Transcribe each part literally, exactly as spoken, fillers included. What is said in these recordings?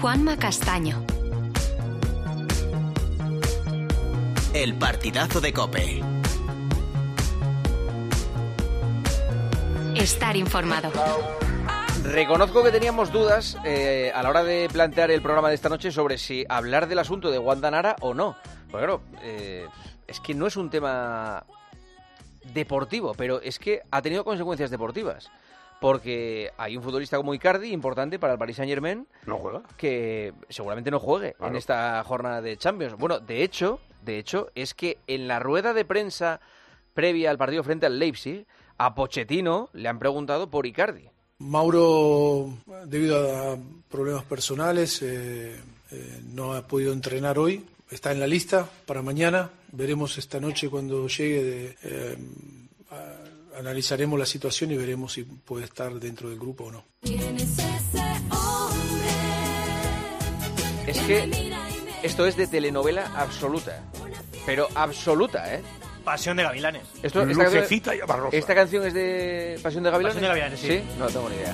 Juanma Castaño. El partidazo de COPE. Estar informado. Reconozco que teníamos dudas eh, a la hora de plantear el programa de esta noche sobre si hablar del asunto de Wanda Nara o no. Porque claro, eh, es que no es un tema deportivo, pero es que ha tenido consecuencias deportivas. Porque hay un futbolista como Icardi, importante para el Paris Saint-Germain, ¿No juega? que seguramente no juegue claro. en esta jornada de Champions. Bueno, de hecho, de hecho, es que en la rueda de prensa previa al partido frente al Leipzig, a Pochettino le han preguntado por Icardi. Mauro, debido a problemas personales, eh, eh, no ha podido entrenar hoy. Está en la lista para mañana. Veremos esta noche cuando llegue. De, eh, a, analizaremos la situación y veremos si puede estar dentro del grupo o no. Es que esto es de telenovela absoluta, pero absoluta, ¿eh? Pasión de Gavilanes. Esto, esta, Lucecita y Barrosa. ¿Esta canción es de Pasión de Gavilanes? Pasión de Gavilanes, sí. ¿Sí? No tengo ni idea.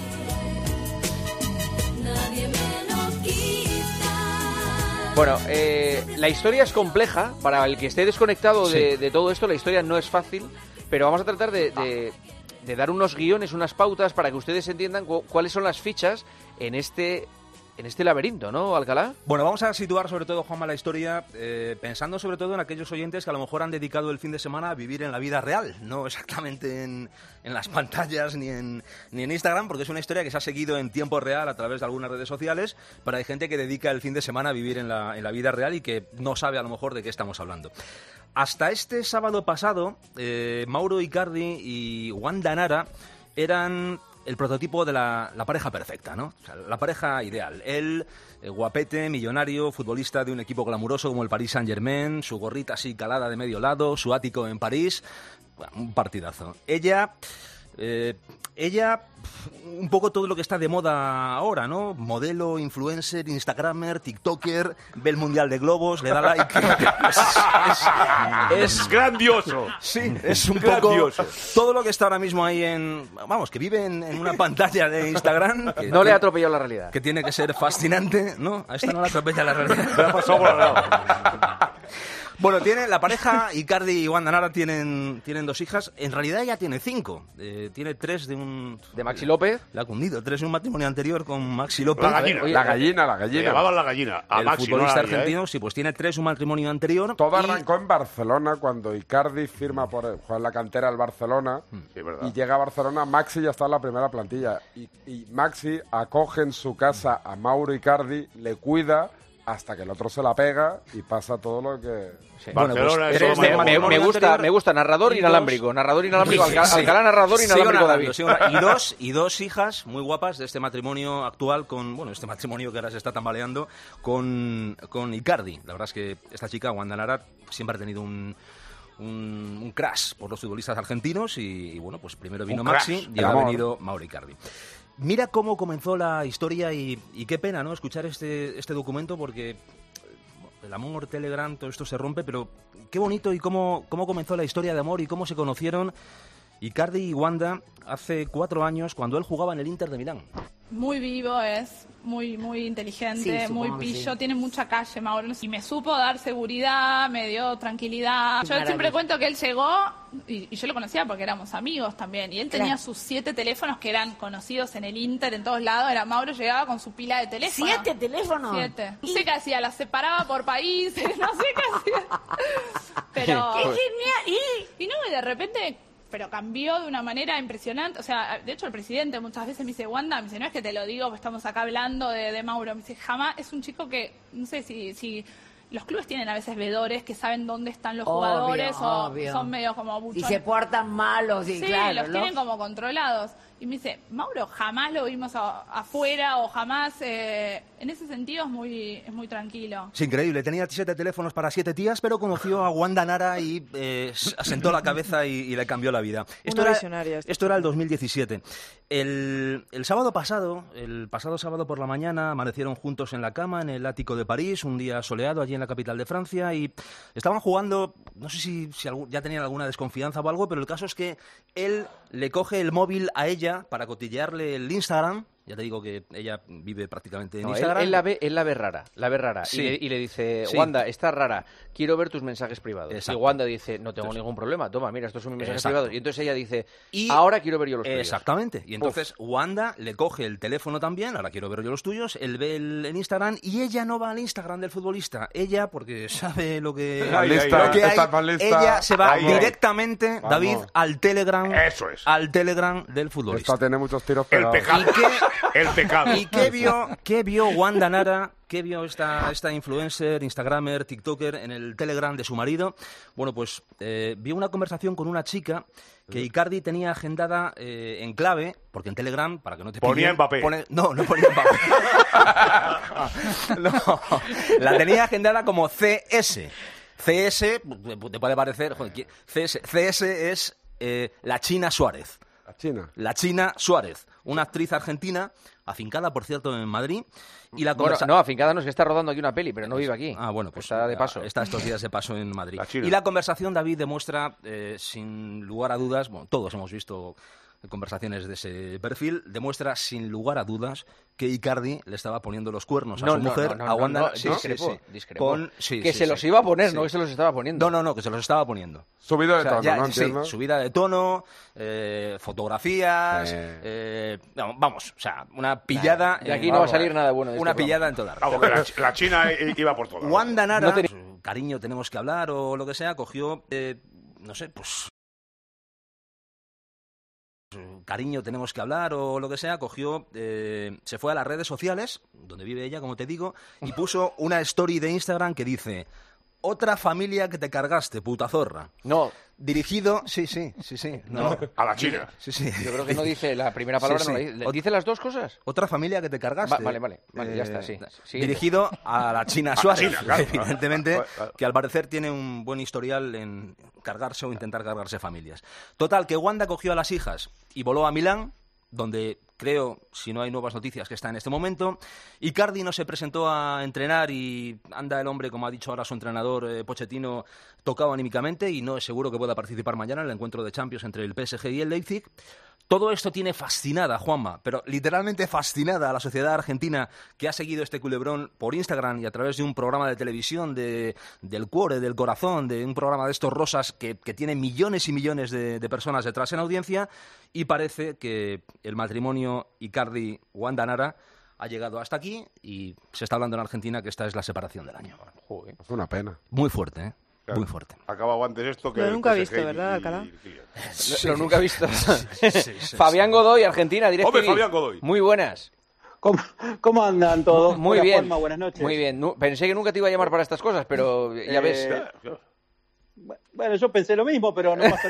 Bueno, eh, la historia es compleja. Para el que esté desconectado de, sí. de todo esto, la historia no es fácil, pero vamos a tratar de, de, de dar unos guiones, unas pautas para que ustedes entiendan cu- cuáles son las fichas en este... En este laberinto, ¿no, Alcalá? Bueno, vamos a situar sobre todo, Juanma, la historia eh, pensando sobre todo en aquellos oyentes que a lo mejor han dedicado el fin de semana a vivir en la vida real, no exactamente en, en las pantallas ni en, ni en Instagram, porque es una historia que se ha seguido en tiempo real a través de algunas redes sociales, pero hay gente que dedica el fin de semana a vivir en la, en la vida real y que no sabe a lo mejor de qué estamos hablando. Hasta este sábado pasado, eh, Mauro Icardi y Wanda Nara eran el prototipo de la, la pareja perfecta, ¿no? O sea, la pareja ideal. Él, eh, guapete, millonario, futbolista de un equipo glamuroso como el Paris Saint-Germain, su gorrita así calada de medio lado, su ático en París. Bueno, un partidazo. Ella... Eh, ella, un poco todo lo que está de moda ahora, ¿no? Modelo, influencer, instagramer, tiktoker, ve el Mundial de Globos, le da like. es, es, es grandioso. Sí, es un grandioso. poco todo lo que está ahora mismo ahí en... Vamos, que vive en, en una pantalla de Instagram. Que, no le ha atropellado la realidad. Que tiene que ser fascinante, ¿no? A esta no la atropella la realidad. Me ha pasado por al lado. Bueno, tiene la pareja, Icardi y Wanda Nara tienen, tienen dos hijas. En realidad ella tiene cinco. Eh, tiene tres de un... ¿De Maxi López? La ha cundido. Tres de un matrimonio anterior con Maxi López. La gallina. Oye, la gallina, la gallina. Llevaban la gallina. A el Maxi, futbolista no la argentino, gallina, sí, pues tiene tres de un matrimonio anterior. Todo y... arrancó en Barcelona cuando Icardi firma por juega en la cantera del Barcelona. Sí, verdad. Y llega a Barcelona, Maxi ya está en la primera plantilla. Y, y Maxi acoge en su casa a Mauro Icardi, le cuida hasta que el otro se la pega y pasa todo lo que... Sí. Barcelona, bueno, pues, eso, me, me, me gusta, me gusta narrador y inalámbrico, dos... narrador inalámbrico, Alcalá, Alcalá narrador inalámbrico, David. Y dos, y dos hijas muy guapas de este matrimonio actual con, bueno, este matrimonio que ahora se está tambaleando con, con Icardi. La verdad es que esta chica, Wanda Nara, siempre ha tenido un... Un, un crash por los futbolistas argentinos y, y bueno, pues primero vino Un Maxi crash, y ahora ha venido Mauro Icardi. Mira cómo comenzó la historia y, y qué pena, ¿no?, escuchar este, este documento porque el amor, Telegram, todo esto se rompe, pero qué bonito y cómo, cómo comenzó la historia de amor y cómo se conocieron Icardi y Wanda hace cuatro años cuando él jugaba en el Inter de Milán. Muy vivo es, muy muy inteligente, Sí, muy supongo que pillo, sí. tiene mucha calle, Mauro. Y me supo dar seguridad, me dio tranquilidad. Yo Maravilla. siempre cuento que él llegó, y, y yo lo conocía porque éramos amigos también, y él tenía Claro. sus siete teléfonos que eran conocidos en el Inter, en todos lados. Era Mauro, llegaba con su pila de teléfonos. ¿Siete teléfonos? Siete. No sé qué hacía, las separaba por países, no sé qué hacía. Pero... ¡Qué genial! ¿Y? Y no, y de repente, pero cambió de una manera impresionante. O sea, de hecho el presidente muchas veces me dice, Wanda, me dice, no es que te lo digo, estamos acá hablando de, de Mauro. Me dice, jamás, es un chico que, no sé si... si los clubes tienen a veces vedores que saben dónde están los Obvio, jugadores obvio. o son medio como Y buchones. se portan malos y Sí, claro, los ¿no? tienen como controlados. Y me dice, Mauro, jamás lo vimos a- afuera o jamás... eh, en ese sentido es muy, es muy tranquilo. Es increíble, tenía siete teléfonos para siete tías, pero conoció a Wanda Nara y eh, asentó la cabeza y, y le cambió la vida. Esto Una era, visionaria esta esto era el dos mil diecisiete. El, el sábado pasado, el pasado sábado por la mañana, amanecieron juntos en la cama en el ático de París, un día soleado allí en la capital de Francia, y estaban jugando, no sé si, si algún- ya tenían alguna desconfianza o algo, pero el caso es que él le coge el móvil a ella para cotillearle el Instagram, Ya te digo que ella vive prácticamente en No, él, Instagram. él la ve, él la ve rara, la ve rara. Sí. Y, le, y le dice, Sí. Wanda, estás rara, quiero ver tus mensajes privados. Exacto. Y Wanda dice, no tengo Entonces- ningún problema, toma, mira, estos son mis mensajes Exacto. privados. Y entonces ella dice, Y- ahora quiero ver yo los tuyos. Exactamente. Y entonces Wanda le coge el teléfono también, ahora quiero ver yo los tuyos, él ve el, el Instagram y ella no va al Instagram del futbolista. Ella, porque sabe lo que, Ay, lo ay, que ay, hay, está más lista. ella se va Ay, ay. directamente, Vamos. David, al Telegram, Eso es. al Telegram del futbolista. Esta tiene muchos tiros El pegados. pecado. ¿Y qué, El pecado. ¿Y qué vio, qué vio Wanda Nara, qué vio esta, esta influencer, instagramer, tiktoker en el Telegram de su marido? Bueno, pues eh, vio una conversación con una chica que Icardi tenía agendada eh, en clave, porque en Telegram, para que no te Ponía pillen, Mbappé. pone- no, no ponía Mbappé. No, la tenía agendada como C S. C S, te puede parecer, joder, ¿quién? C S, C S es eh, la China Suárez. La China. La China Suárez, una actriz argentina, afincada, por cierto, en Madrid. Y la Bueno, conversa- no, afincada no, es que está rodando aquí una peli, pero no vive aquí. Ah, bueno, pues está de paso. Está estos días de paso en Madrid. La China. Y la conversación, David, demuestra, eh, sin lugar a dudas, bueno, todos hemos visto conversaciones de ese perfil, demuestra sin lugar a dudas que Icardi le estaba poniendo los cuernos a No, su no, mujer, no, no, a Wanda. no, sí, discrepo, sí, sí. discrepo. Con- sí, que sí, se sí. los iba a poner, Sí. no que se los estaba poniendo. No, no, no, que se los estaba poniendo. Subido de O sea, tono, ya- ¿no? sí, Entiendo. subida de tono, eh, fotografías, Eh. eh, no, vamos, o sea, una pillada. De aquí en- no va a vamos, salir nada bueno de Una este pillada en toda la Vamos, que la, la China i- iba por todo. Wanda Nara, No tenía- su cariño, tenemos que hablar o lo que sea, cogió, eh, no sé, pues... su cariño, tenemos que hablar o lo que sea, cogió, eh, se fue a las redes sociales, donde vive ella, como te digo, y puso una story de Instagram que dice: otra familia que te cargaste, puta zorra. No, Dirigido, sí, sí, sí, sí. No, A la China. sí, sí. yo creo que no dice la primera palabra, Sí, no sí. la dice. ¿Dice las dos cosas? Otra familia que te cargaste. Va- vale, vale, vale, ya está, sí. Siguiente. Dirigido a la China A la Suárez, China, claro. evidentemente, Claro. que al parecer tiene un buen historial en cargarse o intentar cargarse familias. Total, que Wanda cogió a las hijas y voló a Milán, donde creo, si no hay nuevas noticias, que está en este momento. Icardi no se presentó a entrenar y anda el hombre, como ha dicho ahora su entrenador eh, Pochettino, tocado anímicamente y no es seguro que pueda participar mañana en el encuentro de Champions entre el P S G y el Leipzig. Todo esto tiene fascinada, Juanma, pero literalmente fascinada a la sociedad argentina que ha seguido este culebrón por Instagram y a través de un programa de televisión de, del cuore, del corazón, de un programa de estos rosas que, que tiene millones y millones de, de personas detrás en audiencia, y parece que el matrimonio Icardi-Wanda Nara ha llegado hasta aquí y se está hablando en Argentina que esta es la separación del año. Joder. Es una pena. Muy fuerte, ¿eh? Claro. Muy fuerte. Acababa antes esto que... Lo el nunca he P S G visto, y- ¿verdad, y- Alcalá? y- Lo, lo nunca he visto. sí, sí, Fabián Godoy, Argentina, directo. Hombre, Fabián Godoy. Muy buenas. ¿Cómo, cómo andan todos? Muy Hola, bien. Juanma, buenas noches. Muy bien. Nu- Pensé que nunca te iba a llamar para estas cosas, pero ya Eh, ves. Claro, claro. Bueno, yo pensé lo mismo, pero no pasa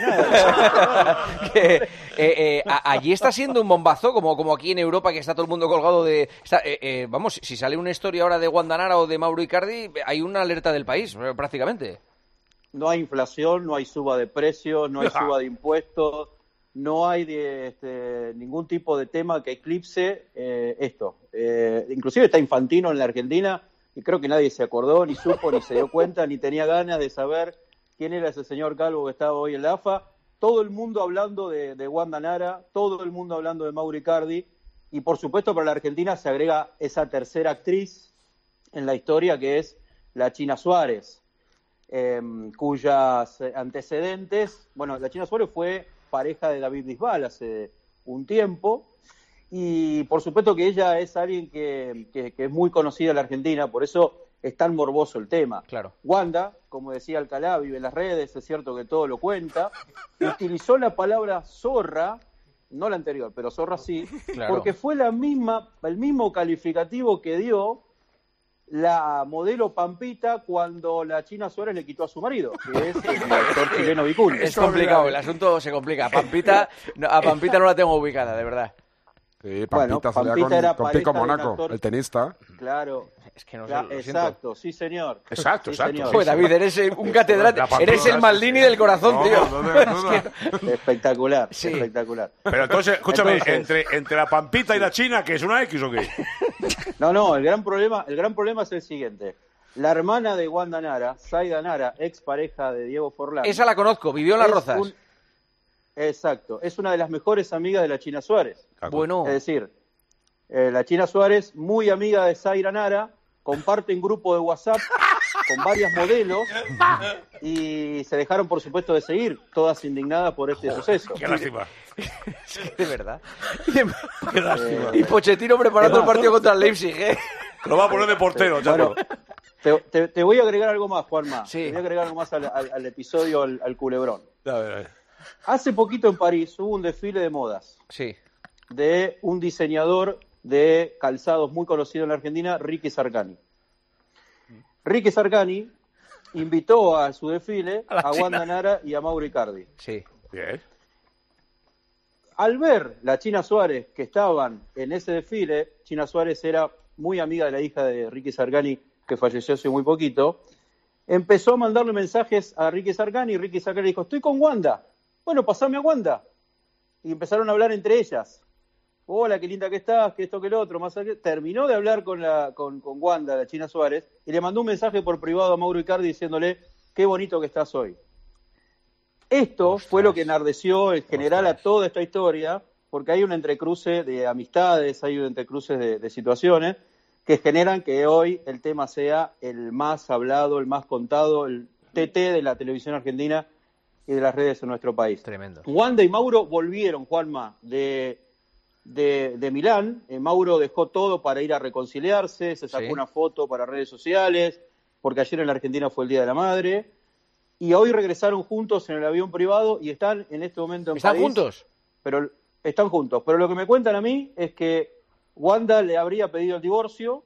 nada. que, eh, eh, a- allí está siendo un bombazo, como, como aquí en Europa, que está todo el mundo colgado de... está- eh, eh, vamos, si sale una historia ahora de Wanda Nara o de Mauro Icardi, hay una alerta del país, eh, prácticamente. No hay inflación, no hay suba de precios, no hay suba de impuestos, no hay de, este, ningún tipo de tema que eclipse eh, esto. Eh, inclusive está Infantino en la Argentina y creo que nadie se acordó, ni supo, ni se dio cuenta, ni tenía ganas de saber quién era ese señor calvo que estaba hoy en la A F A. Todo el mundo hablando de, de Wanda Nara, todo el mundo hablando de Mauro Icardi, y por supuesto para la Argentina se agrega esa tercera actriz en la historia que es la China Suárez. Eh, cuyas antecedentes, bueno, la China Suárez fue pareja de David Bisbal hace un tiempo, y por supuesto que ella es alguien que, que, que es muy conocida en la Argentina, por eso es tan morboso el tema. Claro. Wanda, como decía Alcalá, vive en las redes, es cierto que todo lo cuenta, utilizó la palabra zorra, no la anterior, pero zorra sí, Claro. porque fue la misma, el mismo calificativo que dio la modelo Pampita cuando la China Suárez le quitó a su marido, que es el actor chileno Vicuña. Es complicado, el asunto se complica. Pampita, no, a Pampita no la tengo ubicada, de verdad. Sí, Bueno, Pampita salía Pampita con, era con pareja Pico de un Monaco, actor- el tenista. Claro. Es que no sé, Cla- lo siento. exacto, sí señor. Exacto, Sí, exacto. señor. Joder, David, eres eh, un catedrático, La Pampita, eres el Maldini del corazón, No, tío. no tengas duda. Es que- Espectacular, Sí. espectacular. Pero entonces, escúchame, Entonces- entre, entre la Pampita y la China, ¿que es una X o qué? No, no, el gran problema, el gran problema es el siguiente. La hermana de Wanda Nara, Zaida Nara, ex pareja de Diego Forlán. Esa la conozco, vivió en Las es Rozas. un- Exacto, es una de las mejores amigas de la China Suárez. Bueno, Es decir, Eh, la China Suárez, muy amiga de Zaira Nara, comparten grupo de WhatsApp con varias modelos y se dejaron, por supuesto, de seguir, todas indignadas por este suceso. Qué lástima. De verdad. Qué lástima. Y Pochettino preparando el partido contra el Leipzig, ¿eh? Lo va a poner de portero, chaval. Bueno, te, te, te voy a agregar algo más, Juanma. Sí. Te voy a agregar algo más al, al, al episodio, al, al culebrón. A ver, a ver. Hace poquito en París hubo un desfile de modas Sí. de un diseñador de calzados muy conocido en la Argentina, Ricky Sarcani. Ricky Sarcani invitó a su desfile A la a, China. Wanda Nara y a Mauro Icardi. Sí. Bien. Al ver la China Suárez que estaban en ese desfile, China Suárez era muy amiga de la hija de Ricky Sarcani, que falleció hace muy poquito, empezó a mandarle mensajes a Ricky Sarcani y Ricky Sarcani dijo, estoy con Wanda. Bueno, pasame a Wanda. Y empezaron a hablar entre ellas. Hola, qué linda que estás, que esto, que lo otro. Más allá. Terminó de hablar con, la, con, con Wanda, la China Suárez, y le mandó un mensaje por privado a Mauro Icardi diciéndole, qué bonito que estás hoy. Esto Ostras. fue lo que enardeció en general Ostras. a toda esta historia, porque hay un entrecruce de amistades, hay un entrecruce de, de situaciones que generan que hoy el tema sea el más hablado, el más contado, el T T de la televisión argentina y de las redes en nuestro país. Tremendo. Wanda y Mauro volvieron, Juanma, de, de, de Milán. Eh, Mauro dejó todo para ir a reconciliarse, se sacó Sí. una foto para redes sociales, porque ayer en la Argentina fue el Día de la Madre. Y hoy regresaron juntos en el avión privado y están en este momento en ¿Están París. juntos? Pero están juntos. Pero lo que me cuentan a mí es que Wanda le habría pedido el divorcio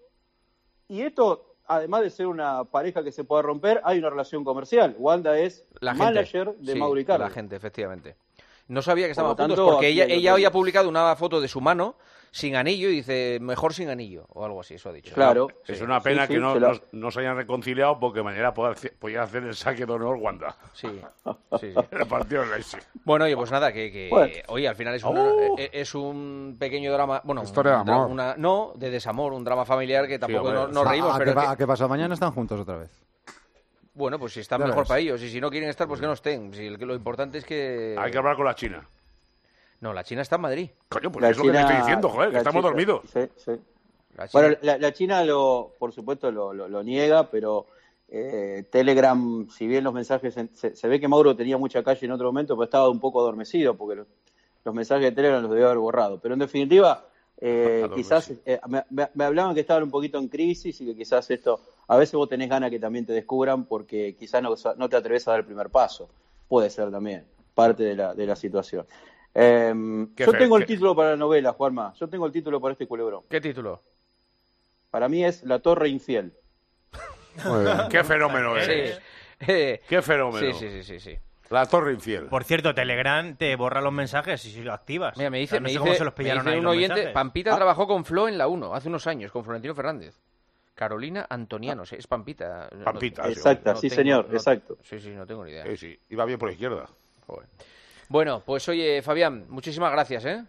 y esto, además de ser una pareja que se pueda romper, hay una relación comercial. Wanda es La gente. manager de Sí, Mauro Icardi. La gente, efectivamente. No sabía que estaban Por lo juntos tanto, porque aquí ella, hay ella otro- hoy ha publicado una foto de su mano sin anillo y dice, mejor sin anillo, o algo así, eso ha dicho. Claro. Es Sí, una pena sí, que sí, no, se la- no, no se hayan reconciliado porque mañana podía hacer, podía hacer el saque de honor Wanda. Sí, sí, sí. El partido del Leipzig. Bueno, oye, pues nada, que, que Bueno. oye, al final es, una- Oh. e- es un pequeño drama, bueno, Historia de un dra- amor. una- no, de desamor, un drama familiar que tampoco hombre. no- nos ¿A- reímos, ¿A, pero qué, pa- que- a qué pasa? Mañana están juntos otra vez. bueno, pues si están Ya mejor ves. para ellos y si no quieren estar, pues que no estén. Si el que- lo importante es que... Hay que hablar con la China. No, la China está en Madrid. Coño, pues La es lo que te China- estoy diciendo, joder, que la estamos China- dormidos. Sí, sí. La China- Bueno, la, la China, lo, por supuesto, lo, lo, lo niega, pero eh, Telegram, si bien los mensajes, en- se, se ve que Mauro tenía mucha calle en otro momento, pero estaba un poco adormecido, porque los, los mensajes de Telegram los debió haber borrado. Pero en definitiva, eh, Adormecido. quizás eh, me, me- me hablaban que estaban un poquito en crisis y que quizás esto, a veces vos tenés ganas que también te descubran porque quizás no, no te atreves a dar el primer paso. Puede ser también parte de la, de la situación. Eh, Qué yo fe- tengo el qué- título para la novela, Juanma. Yo tengo el título para este culebrón. ¿Qué título? Para mí es La Torre Infiel. Muy bien. Qué fenómeno Sí. es. Eh, Qué fenómeno. sí, sí, sí, sí, sí. La Torre Infiel. Por cierto, Telegram te borra los mensajes si lo activas. Mira, me dice, O sea, no me sé dice, cómo se los me pillaron dice ahí un los oyente, mensajes. Pampita Ah. trabajó con Flo en la uno hace unos años, con Florentino Fernández. Carolina Antoniano, sí, es Pampita. No- Pampita, no- sí, Exacta, no sí, tengo- señor, no- exacto. Sí, sí, no tengo ni idea. Sí, sí, iba bien por la izquierda. Joder. Bueno, pues oye, Fabián, muchísimas gracias, ¿eh?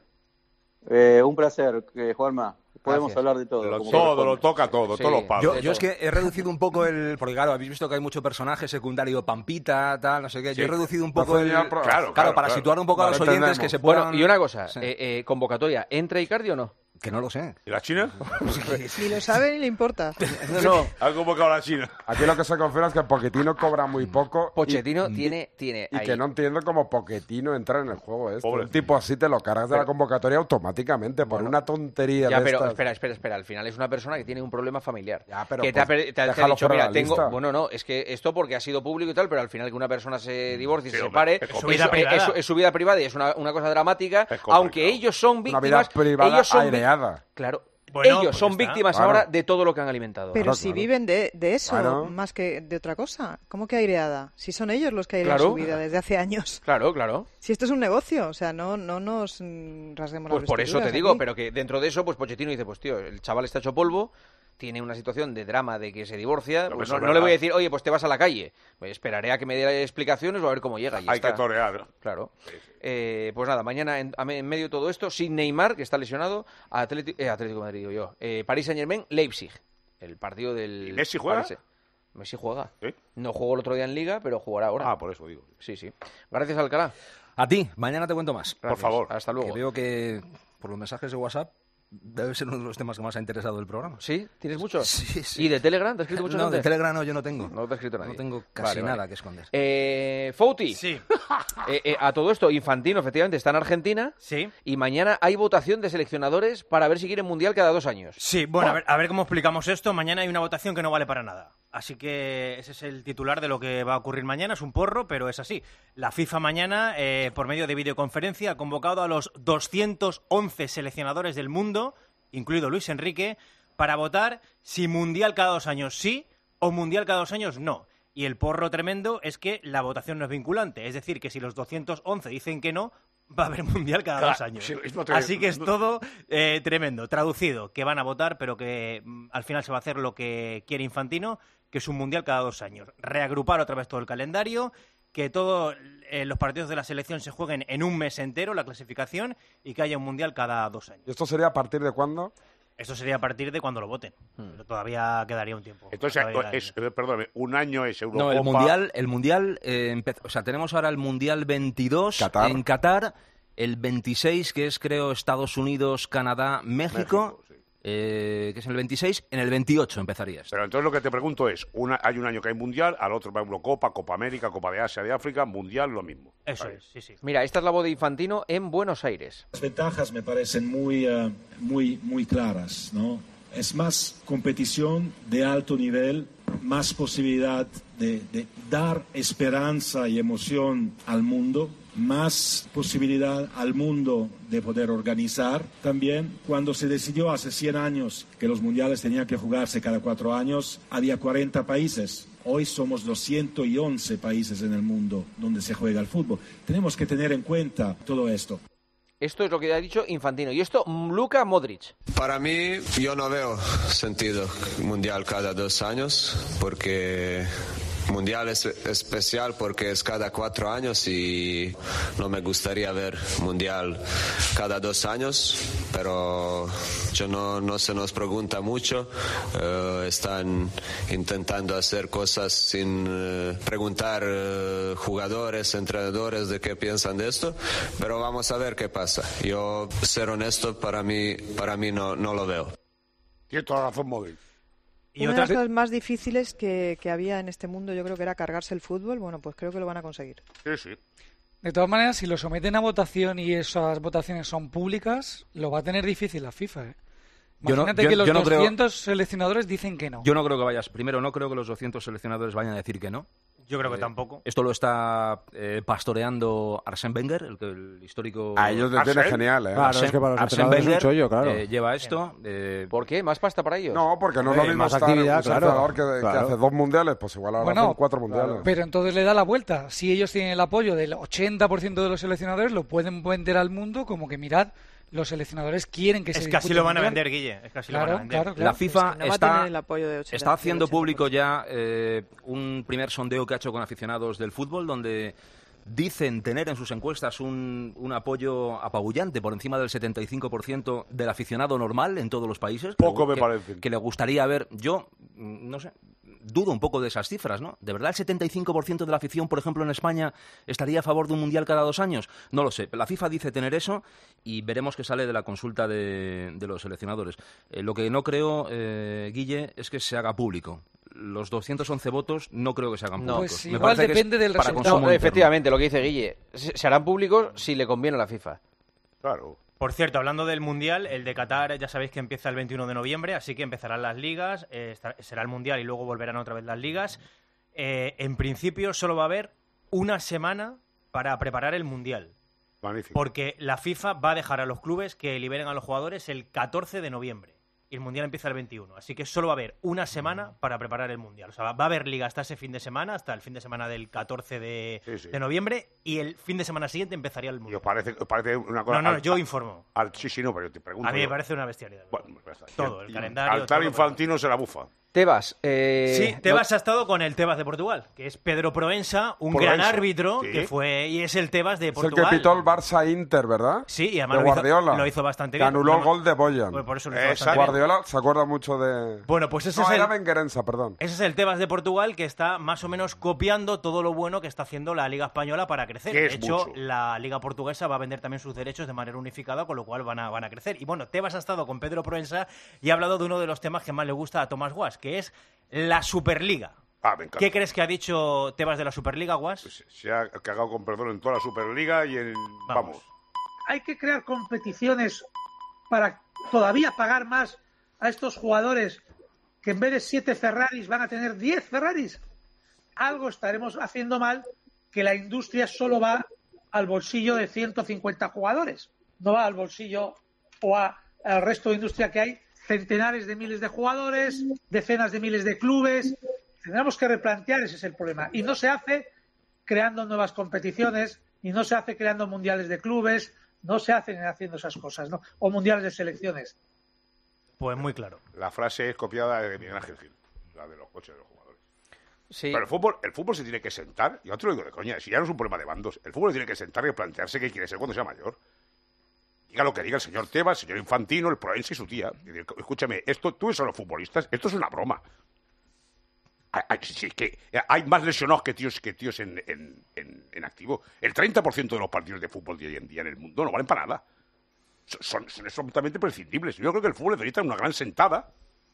Eh, un placer, eh, Juanma. Podemos Gracias. hablar de todo. Lo- como todo, corresponde. lo toca todo, Sí. todos los palos. Yo, de yo es todo. que he reducido un poco el... Porque claro, habéis visto que hay mucho personaje secundario, Pampita, tal, no sé qué. Yo he Sí. reducido un poco Hace el... ya pro- Claro, Claro, para claro. situar un poco a Vale, los oyentes entendemos. que se puedan... Bueno, y una cosa, Sí. eh, eh, convocatoria, ¿entra Icardi o no? Que no lo sé. ¿Y la China? Ni lo sabe ni le importa. No, no. Ha convocado a la China. Aquí lo que se confirma es que Pochettino cobra muy poco. y- Pochettino y, tiene, tiene Y ahí- que no entiendo cómo Pochettino entra en el juego este. Pobre. Un tipo así te lo cargas de la convocatoria automáticamente por una tontería Ya, de pero estas. espera, espera, espera. Al final es una persona que tiene un problema familiar. Ya, pero que te ha, pues, per- te ha- te ha déjalo dicho, fuera mira, de la tengo... lista. Bueno, no, es que esto porque ha sido público y tal, pero al final que una persona se divorcie y Sí, se hombre, separe, es su vida eso- privada. es, es su vida privada y es una, una cosa dramática, Es complicado. aunque ellos son Una vida víctimas... privada ellos son vi- aireada. Claro. Bueno, ellos pues son ya está. víctimas Claro. ahora de todo lo que han alimentado. Pero Claro, si claro. viven de, de eso Claro. más que de otra cosa. ¿Cómo que aireada? Si son ellos los que airean Claro. su vida desde hace años. Claro, claro. Si esto es un negocio, o sea, no, no nos mm, rasguemos Pues las por eso te vestiduras digo, aquí. pero que dentro de eso, pues Pochettino dice, pues tío, el chaval está hecho polvo, tiene una situación de drama de que se divorcia, Lo pues que no, es no le verdad. voy a decir, oye, pues te vas a la calle. Pues esperaré a que me dé explicaciones o a ver cómo llega. Y ya Hay está. que torear. Claro. Eh, pues nada, mañana en, a me- en medio de todo esto, sin Neymar, que está lesionado, Atlético, eh, Atlético de Madrid, digo yo, eh, París Saint-Germain, Leipzig, el partido del... ¿Y Messi juega? París- Messi juega. ¿Sí? No jugó el otro día en Liga, pero jugará ahora. Ah, por eso digo. Sí, sí. Gracias, Alcalá. A ti, mañana te cuento más. Gracias. favor. Hasta luego. Que veo que por los mensajes de WhatsApp debe ser uno de los temas que más ha interesado del programa. ¿Sí? ¿Tienes muchos? Sí, sí. ¿Y de Telegram? ¿Te ha escrito mucha No, gente? de Telegram no, yo no tengo. No te ha escrito nadie. No tengo casi Vale, nada vale. que esconder. Eh, Fouti. Sí. Eh, eh, a todo esto, Infantino efectivamente está en Argentina. Sí. Y mañana hay votación de seleccionadores para ver si quieren mundial cada dos años. Sí, bueno, a ver, a ver cómo explicamos esto. Mañana hay una votación que no vale para nada. Así que ese es el titular de lo que va a ocurrir mañana. Es un porro, pero es así. La FIFA mañana, eh, por medio de videoconferencia, ha convocado a los doscientos once seleccionadores del mundo, incluido Luis Enrique, para votar si mundial cada dos años sí o mundial cada dos años no. Y el porro tremendo es que la votación no es vinculante. Es decir, que si los doscientos once dicen que no, va a haber mundial cada Claro, dos años. sí, no te- Así que es no- todo eh, tremendo. Traducido, que van a votar, pero que mm, al final se va a hacer lo que quiere Infantino, que es un mundial cada dos años. Reagrupar otra vez todo el calendario, que todos eh, los partidos de la selección se jueguen en un mes entero, la clasificación, y que haya un mundial cada dos años. ¿Y esto sería a partir de cuándo? Esto sería a partir de cuando lo voten. Pero todavía quedaría un tiempo. Entonces, Todavía es, eh, perdóname, un año es Eurocopa. No, el mundial, el mundial, eh, empe- o sea, tenemos ahora el mundial veintidós Qatar. en Qatar, el veintiséis que es creo Estados Unidos, Canadá, México, México, sí. eh, que es el veintiséis, en el veintiocho empezaría esto. Pero entonces lo que te pregunto es, una, hay un año que hay mundial, al otro va Eurocopa, Copa América, Copa de Asia, de África, mundial, lo mismo. Eso Vale. es, sí, sí. Mira, esta es la voz de Infantino en Buenos Aires. Las ventajas me parecen muy, eh, muy, muy claras, ¿no? Es más competición de alto nivel, más posibilidad de, de dar esperanza y emoción al mundo, más posibilidad al mundo de poder organizar también. Cuando se decidió hace cien años que los mundiales tenían que jugarse cada cuatro años, había cuarenta países. Hoy somos doscientos once países en el mundo donde se juega el fútbol. Tenemos que tener en cuenta todo esto. Esto es lo que ha dicho Infantino. Y esto, Luka Modric. Para mí, yo no veo sentido mundial cada dos años, porque mundial es especial porque es cada cuatro años y no me gustaría ver mundial cada dos años, pero yo no, no se nos pregunta mucho. Eh, están intentando hacer cosas sin eh, preguntar eh, jugadores, entrenadores de qué piensan de esto, pero vamos a ver qué pasa. Yo, ser honesto, para mí, para mí no, no lo veo. Tiene toda la razón, móvil. Y Una de otra las cosas más difíciles que, que había en este mundo, yo creo que era cargarse el fútbol. Bueno, pues creo que lo van a conseguir. Sí, sí. De todas maneras, si lo someten a votación y esas votaciones son públicas, lo va a tener difícil la FIFA, ¿eh? Yo no- Imagínate yo- que los yo no creo- doscientos seleccionadores dicen que no. Yo no creo que vayas. Primero, no creo que los doscientos seleccionadores vayan a decir que no. Yo creo que Eh, tampoco. Esto lo está eh, pastoreando Arsène Wenger, el, que- el histórico... A ellos les viene Arsène. genial, ¿eh? Claro, Arsène- es que para los Arsène entrenadores es un Wenger, chollo, claro. eh, lleva esto. eh, ¿Por qué? ¿Más pasta para ellos? No, porque no es lo Eh, mismo más estar actividad, un claro, seleccionador que, que claro. hace dos mundiales, pues igual ahora Bueno, hacen cuatro mundiales. Pero entonces le da la vuelta. Si ellos tienen el apoyo del ochenta por ciento de los seleccionadores, lo pueden vender al mundo como que, mirad, los seleccionadores quieren que se Es que así dispute lo el van a mundial. vender, Guille. Es que así Claro, lo van a vender. claro, claro. La FIFA Es que no va a está, tener el apoyo de ochenta, está haciendo del ochenta por ciento. público ya eh, un primer sondeo que ha hecho con aficionados del fútbol, donde dicen tener en sus encuestas un, un apoyo apabullante por encima del setenta y cinco por ciento del aficionado normal en todos los países. Poco que, me parece. Que le gustaría ver. Yo, mm, no sé, dudo un poco de esas cifras, ¿no? ¿De verdad el setenta y cinco por ciento de la afición, por ejemplo, en España, estaría a favor de un mundial cada dos años? No lo sé. La FIFA dice tener eso y veremos qué sale de la consulta de, de los seleccionadores. Eh, lo que no creo, eh, Guille, es que se haga público. Los doscientos once votos no creo que se hagan No. públicos. Pues Me igual parece que es depende del para resultado. consumo No, interno. efectivamente, lo que dice Guille. Se, se harán públicos si le conviene a la FIFA. Claro. Por cierto, hablando del Mundial, el de Qatar ya sabéis que empieza el veintiuno de noviembre, así que empezarán las ligas, eh, estar- será el Mundial y luego volverán otra vez las ligas. Eh, en principio solo va a haber una semana para preparar el Mundial, Magnífico. porque la FIFA va a dejar a los clubes que liberen a los jugadores el catorce de noviembre. Y el Mundial empieza el veintiuno, así que solo va a haber una semana para preparar el Mundial. O sea, va va a haber liga hasta ese fin de semana, hasta el fin de semana del catorce de, Sí, sí. de noviembre, y el fin de semana siguiente empezaría el ¿Y Mundial. os parece, os parece una cosa? No, no, al- yo informo. al- sí, sí, no, pero yo te pregunto. A mí me yo. parece una bestialidad. Bueno, pues ya está. Todo, Y- el y calendario, Al tal todo, Infantino se la bufa. Tebas. Eh, Sí, Tebas no... ha estado con el Tebas de Portugal, que es Pedro Proensa, un Proensa, gran árbitro, sí. que fue y es el Tebas de Es Portugal. el que pitó el Barça-Inter, ¿verdad? Sí, y además de lo hizo, Guardiola, lo hizo bastante que bien. anuló el No, gol de Boyan. Pues por eso lo hizo bastante bien. Guardiola se acuerda mucho de... Bueno, pues ese no, es el... era Benguerenza, perdón. Ese es el Tebas de Portugal, que está más o menos copiando todo lo bueno que está haciendo la Liga Española para crecer. De hecho, mucho. la Liga Portuguesa va a vender también sus derechos de manera unificada, con lo cual van a, van a crecer. Y bueno, Tebas ha estado con Pedro Proensa y ha hablado de uno de los temas que más le gusta a Tomás Guas, que es la Superliga. Ah, me encanta. ¿Qué crees que ha dicho Tebas de la Superliga, Guas? Pues se ha cagado con perdón en toda la Superliga y en... Vamos. Vamos. Hay que crear competiciones para todavía pagar más a estos jugadores que en vez de siete Ferraris van a tener diez Ferraris. Algo estaremos haciendo mal, que la industria solo va al bolsillo de ciento cincuenta jugadores. No va al bolsillo o a, al resto de industria, que hay centenares de miles de jugadores, decenas de miles de clubes. Tendremos que replantear, ese es el problema. Y no se hace creando nuevas competiciones, y no se hace creando mundiales de clubes, no se hacen haciendo esas cosas, ¿no? O mundiales de selecciones. Pues muy claro. La frase es copiada de Miguel Ángel Gil, la de los coches de los jugadores. Sí. Pero el fútbol, el fútbol se tiene que sentar, yo te lo digo de coña, si ya no es un problema de bandos, el fútbol tiene que sentar y plantearse qué quiere ser cuando sea mayor. Diga lo que diga el señor Tebas, el señor Infantino, el Proensa y su tía. Escúchame, esto, tú y son los futbolistas, esto es una broma. Hay, sí, que hay más lesionados que tíos que tíos en, en, en, en activo. El treinta por ciento de los partidos de fútbol de hoy en día en el mundo no valen para nada. Son, son absolutamente prescindibles. Yo creo que el fútbol necesita una gran sentada.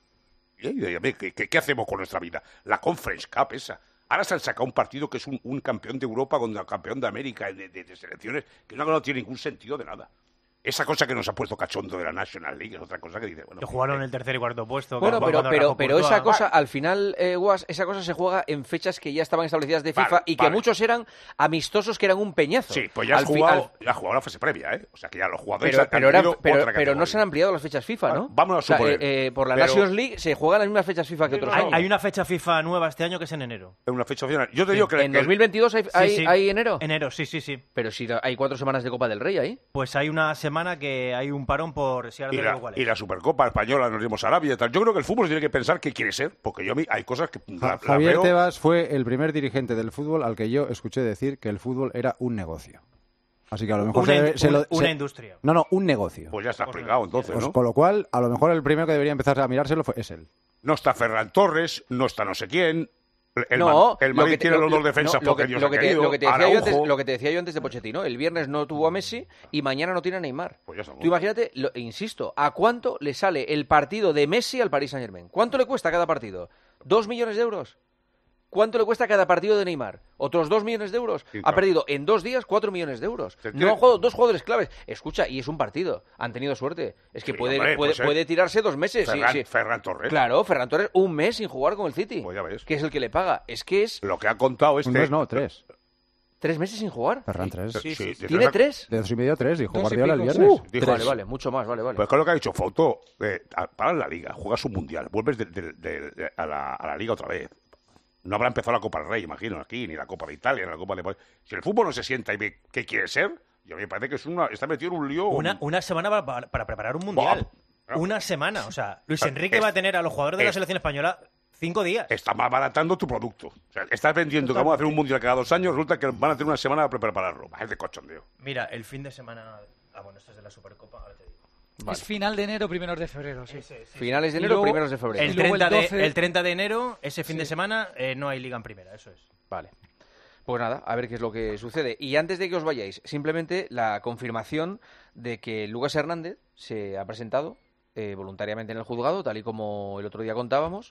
¿Y, ¿qué, qué, ¿Qué hacemos con nuestra vida? La Conference Cup esa. Ahora se han sacado un partido que es un, un campeón de Europa contra un campeón de América de, de, de selecciones, que no, no tiene ningún sentido de nada. Esa cosa que nos ha puesto cachondo de la National League es otra cosa que dice... Bueno, que jugaron el tercer y cuarto puesto. Bueno, pero, pero, pero esa cosa, al final, eh, Guas, esa cosa se juega en fechas que ya estaban establecidas de FIFA, vale, y que vale. muchos eran amistosos, que eran un peñazo. Sí, pues ya has al jugado, al... ya has jugado la fase previa, ¿eh? O sea, que ya los jugadores pero, han pero, era, pero, otra pero no se han ampliado las fechas FIFA, ¿no? Vale, vamos a suponer. O sea, eh, eh, por la pero... Nations League se juegan las mismas fechas FIFA que otros hay, años. Hay una fecha FIFA nueva este año que es en enero. Es una fecha final. Yo te digo sí. que... ¿En dos mil veintidós hay, sí, hay, sí. hay enero? Enero, sí, sí, sí. Pero si hay cuatro semanas de Copa del Rey ahí. Pues hay una semana que hay un parón por... Si ahora y, te la, digo cuál es. y la Supercopa Española, nos dimos a Arabia y tal. Yo creo que el fútbol tiene que pensar qué quiere ser, porque yo a mí hay cosas que... La, la Javier veo... Tebas fue el primer dirigente del fútbol al que yo escuché decir que el fútbol era un negocio. Así que a lo mejor una, se, in, se un, lo, una se, industria. No, no, un negocio. Pues ya está explicado entonces, pues, ¿no? Con lo cual, a lo mejor el primero que debería empezar a mirárselo fue, es él. No está Ferran Torres, no está no sé quién... El, no, el Madrid te, tiene lo, los dos defensas no, porque lo que, Dios lo que, ha te, querido, lo, que te decía yo antes, Araujo. lo que te decía yo antes de Pochettino, el viernes no tuvo a Messi y mañana no tiene a Neymar. Pues ya está. Tú imagínate, lo, insisto, ¿a cuánto le sale el partido de Messi al Paris Saint-Germain? ¿Cuánto le cuesta cada partido? ¿Dos millones de euros? ¿Cuánto le cuesta cada partido de Neymar? ¿Otros dos millones de euros? Sí, ha claro. perdido en dos días cuatro millones de euros. tiene... No han jugado dos jugadores claves. Escucha, y es un partido. Han tenido suerte. Es que sí, puede, hombre, puede, pues, puede tirarse dos meses. Ferran, sí, sí. Ferran Torres. Claro, Ferran Torres, un mes sin jugar con el City. Pues ya ves. Que es el que le paga. Es que es... Lo que ha contado este... Un mes, no, tres. ¿Tres meses sin jugar? Ferran, tres. Sí, sí, sí. ¿Tiene tres? De dos y medio, tres, dijo Dos y Guardiola el pico. viernes. Uh, Tres. vale, vale, mucho más, vale, vale. Pues claro, lo que ha dicho Fauto, eh, para la Liga, juegas un Mundial, vuelves de, de, de, de, a, la, a la Liga otra vez. No habrá empezado la Copa del Rey, imagino, aquí, ni la Copa de Italia, ni la Copa de... Si el fútbol no se sienta y ve qué quiere ser, yo me parece que es una, está metido en un lío... Una, una semana para, para preparar un Mundial. Buah. Una semana, o sea, Luis Enrique es, va a tener a los jugadores de la es, selección española cinco días. Está más baratando tu producto. O sea, estás vendiendo que vamos a hacer un Mundial cada dos años, resulta que van a tener una semana para prepararlo. Es de cochondeo. Mira, el fin de semana... Ah, bueno, esto es de la Supercopa, ahora te digo. Vale. Es final de enero, primeros de febrero, sí. sí, sí. Finales de enero, luego, primeros de febrero. El treinta, de, el treinta de enero, ese fin sí. de semana, eh, no hay Liga en Primera, eso es. Vale. Pues nada, a ver qué es lo que sucede. Y antes de que os vayáis, simplemente la confirmación de que Lucas Hernández se ha presentado eh, voluntariamente en el juzgado, tal y como el otro día contábamos,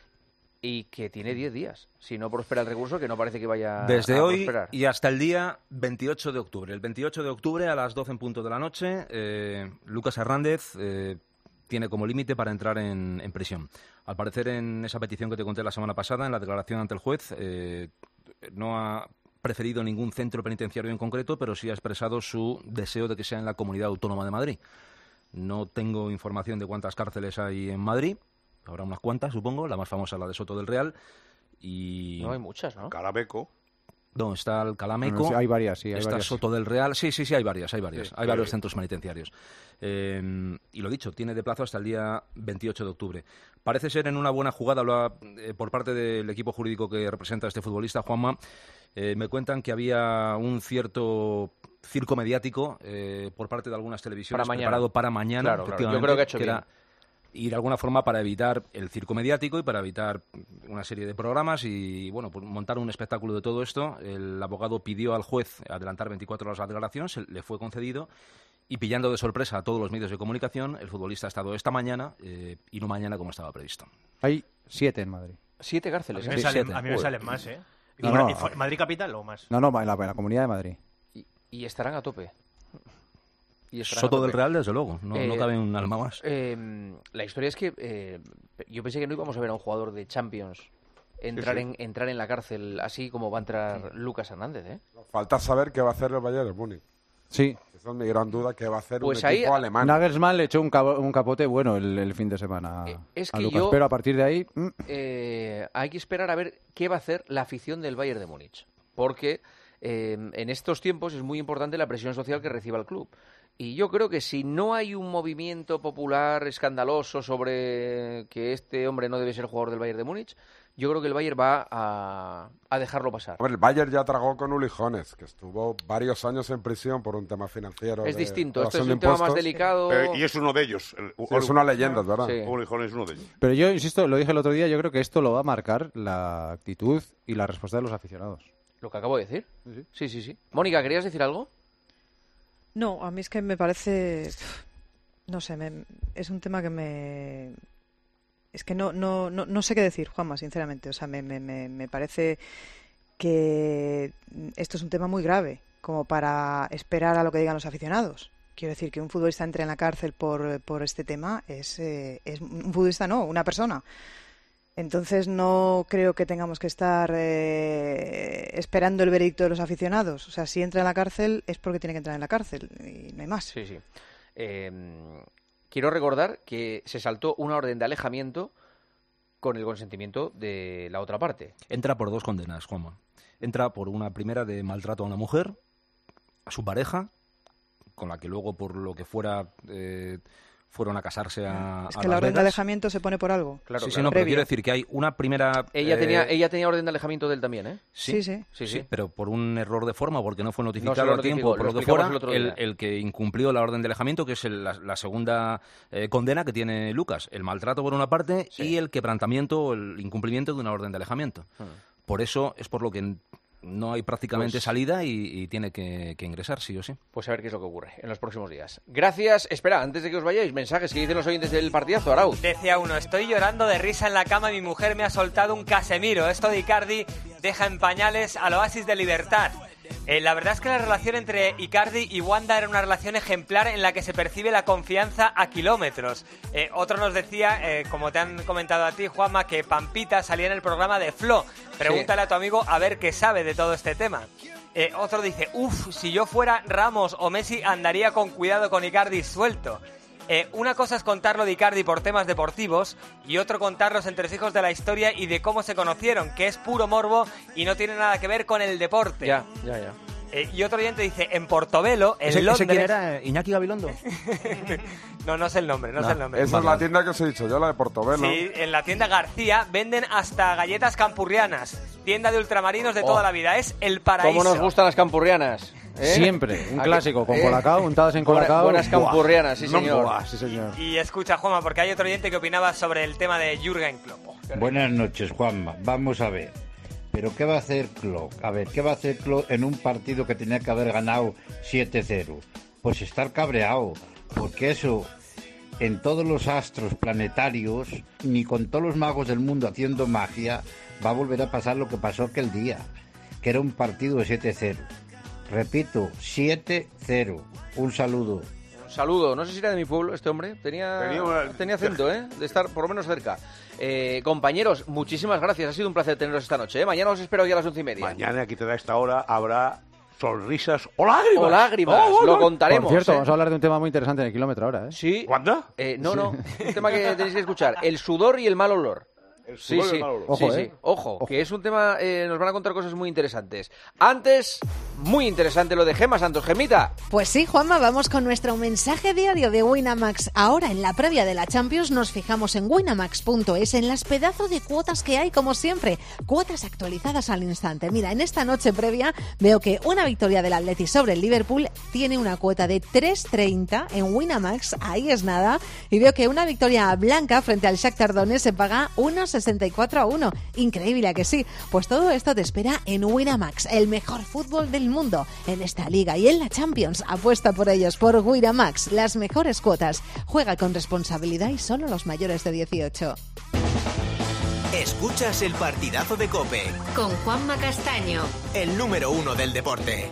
y que tiene diez días. Si no prospera el recurso, que no parece que vaya Desde a hoy prosperar. y hasta el día veintiocho de octubre. El veintiocho de octubre a las doce en punto de la noche, eh, Lucas Hernández eh, tiene como límite para entrar en, en prisión. Al parecer, en esa petición que te conté la semana pasada, en la declaración ante el juez, eh, no ha preferido ningún centro penitenciario en concreto, pero sí ha expresado su deseo de que sea en la Comunidad Autónoma de Madrid. No tengo información de cuántas cárceles hay en Madrid. Habrá unas cuantas, supongo. La más famosa es la de Soto del Real. Y... No hay muchas, ¿no? Carabeco. No, está Alcalá Meco. No, sí, hay varias, sí. Hay está varias. Soto del Real. Sí, sí, sí, hay varias, hay varias. Sí, hay sí, varios sí. centros penitenciarios. Eh, y lo dicho, tiene de plazo hasta el día veintiocho de octubre. Parece ser en una buena jugada lo ha, eh, por parte del equipo jurídico que representa a este futbolista, Juanma. Eh, me cuentan que había un cierto circo mediático eh, por parte de algunas televisiones Para mañana. preparado para mañana. Claro, claro. Yo efectivamente, creo que ha hecho bien. era, y de alguna forma para evitar el circo mediático y para evitar una serie de programas y, bueno, pues montar un espectáculo de todo esto. El abogado pidió al juez adelantar veinticuatro horas la declaración, se le fue concedido y pillando de sorpresa a todos los medios de comunicación, el futbolista ha estado esta mañana eh, y no mañana como estaba previsto. Hay siete en Madrid. Siete cárceles, A mí ¿eh? me salen, Siete. a mí me Uy. salen más, ¿eh? ¿Y No, fuera- no, y fuera- ¿Madrid capital o más? No, no, en la, en la Comunidad de Madrid. Y, y estarán a tope. Y estarán Soto a tope. del Real, desde luego, no, no Eh, cabe un alma más. eh, la historia es que eh, yo pensé que no íbamos a ver a un jugador de Champions entrar, Sí, sí. En, entrar en la cárcel así como va a entrar Lucas Hernández, ¿eh? Falta saber qué va a hacer el Bayern de Múnich. Sí. Esa es mi gran duda, qué va a hacer Pues un ahí- equipo alemán. Nagelsmann le echó un, cabo- un capote bueno el, el fin de semana es a que Lucas, yo- pero a partir de ahí... mm, Eh, hay que esperar a ver qué va a hacer la afición del Bayern de Múnich, porque eh, en estos tiempos es muy importante la presión social que reciba el club. Y yo creo que si no hay un movimiento popular escandaloso sobre que este hombre no debe ser jugador del Bayern de Múnich, yo creo que el Bayern va a, a dejarlo pasar. Hombre, el Bayern ya tragó con Uli Hoeneß, que estuvo varios años en prisión por un tema financiero. Es de distinto, esto evasión es de un tema más impuestos. delicado. Eh, y es uno de ellos. El- Sí, es una leyenda, es verdad. Sí. Uli Hoeneß es uno de ellos. Pero yo insisto, lo dije el otro día, yo creo que esto lo va a marcar la actitud y la respuesta de los aficionados. Lo que acabo de decir. Sí, sí, sí. Mónica, ¿querías decir algo? No, a mí es que me parece, no sé, me- es un tema que me, es que no, no, no, no sé qué decir, Juanma, sinceramente. O sea, me, me, me, me parece que esto es un tema muy grave, como para esperar a lo que digan los aficionados. Quiero decir que un futbolista entre en la cárcel por, por este tema es, eh, es un futbolista, no, una persona. Entonces no creo que tengamos que estar eh, esperando el veredicto de los aficionados. O sea, si entra en la cárcel es porque tiene que entrar en la cárcel y no hay más. Sí, sí. Eh, quiero recordar que se saltó una orden de alejamiento con el consentimiento de la otra parte. Entra por dos condenas, Juanma. Entra por una primera de maltrato a una mujer, a su pareja, con la que luego, por lo que fuera, eh, fueron a casarse a, Es a que la Las orden de Vegas. alejamiento se pone por algo. Claro, sí, sí, claro. no, pero Previo. quiero decir que hay una primera... Ella eh, tenía ella tenía orden de alejamiento de él también, ¿eh? Sí, sí. Sí, Sí, sí. pero por un error de forma, porque no fue No notificado se lo a tiempo, notificó, por lo lo que explicamos fuera, el otro el, día. el que incumplió la orden de alejamiento, que es el- la, la segunda eh, condena que tiene Lucas, el maltrato por una parte y el quebrantamiento o el incumplimiento de una orden de alejamiento. Por eso es por lo que no hay prácticamente Pues- salida y, y tiene que, que ingresar, sí o sí. Pues a ver qué es lo que ocurre en los próximos días. Gracias. Espera, antes de que os vayáis, mensajes que dicen los oyentes del partidazo, Arauz. Decía uno, estoy llorando de risa en la cama y mi mujer me ha soltado un Casemiro. Esto de Icardi deja en pañales al oasis de libertad. Eh, la verdad es que la relación entre Icardi y Wanda era una relación ejemplar en la que se percibe la confianza a kilómetros. Eh, otro nos decía, eh, como te han comentado a ti, Juanma, que Pampita salía en el programa de Flo. Pregúntale a tu amigo a ver qué sabe de todo este tema. Eh, otro dice, uff, si yo fuera Ramos o Messi andaría con cuidado con Icardi suelto. Eh, una cosa es contarlo de Icardi por temas deportivos y otro contar los entresijos de la historia y de cómo se conocieron, que es puro morbo y no tiene nada que ver con el deporte. Ya, ya, ya. Eh, y otro oyente dice, en Portobelo, en ¿Ese, Londres... ese quién era? ¿Iñaki Gabilondo? No, no sé el nombre, no, sé el nombre. Esa es la tienda que os he dicho yo, la de Portobelo. Sí, en la tienda García venden hasta galletas campurrianas. Tienda de ultramarinos de Oh. toda la vida. Es el paraíso. ¿Cómo nos gustan las campurrianas? ¿eh? Siempre, un Aquí- clásico, con ¿eh? colacao, untadas en Buena- colacao. buenas Buah. campurrianas, sí, No, señor. buah, sí, señor. Y escucha, Juanma, porque hay otro oyente que opinaba sobre el tema de Jürgen Klopp. Buenas noches, Juanma. Vamos a ver. ¿Pero qué va a hacer Klopp? A ver, ¿qué va a hacer Klopp en un partido que tenía que haber ganado siete cero? Pues estar cabreado, porque eso, en todos los astros planetarios, ni con todos los magos del mundo haciendo magia, va a volver a pasar lo que pasó aquel día, que era un partido de siete cero. Repito, siete cero. Un saludo. Un saludo. No sé si era de mi pueblo este hombre. Tenía, Tenía una- tenía acento, ¿eh? De estar por lo menos cerca. Eh, compañeros, muchísimas gracias. Ha sido un placer teneros esta noche. ¿eh? Mañana os espero aquí a las once y media. Mañana, aquí te da esta hora, habrá sonrisas o lágrimas. O lágrimas, Oh, lo no. contaremos. Por cierto, ¿eh? vamos a hablar de un tema muy interesante en el kilómetro ahora, ¿eh? Sí. ¿Wanda? Eh, no, no. Un tema que tenéis que escuchar. El sudor y el mal olor. El Sí, sudor y sí, el mal olor. Ojo, sí, sí. Ojo, que es un tema, eh, nos van a contar cosas muy interesantes. Antes, muy interesante lo de Gemma Santos. Gemita. Pues sí, Juanma, vamos con nuestro mensaje diario de Winamax. Ahora, en la previa de la Champions, nos fijamos en winamax punto es, en las pedazos de cuotas que hay, como siempre. Cuotas actualizadas al instante. Mira, en esta noche previa veo que una victoria del Atleti sobre el Liverpool tiene una cuota de tres treinta en Winamax, ahí es nada. Y veo que una victoria blanca frente al Shakhtar Donetsk se paga uno sesenta y cuatro a uno. Increíble, ¿a que sí? Pues todo esto te espera en Winamax, el mejor fútbol del mundo. En esta liga y en la Champions, apuesta por ellos, por Winamax, las mejores cuotas. Juega con responsabilidad y solo los mayores de dieciocho. Escuchas el partidazo de COPE. Con Juanma Castaño. El número uno del deporte.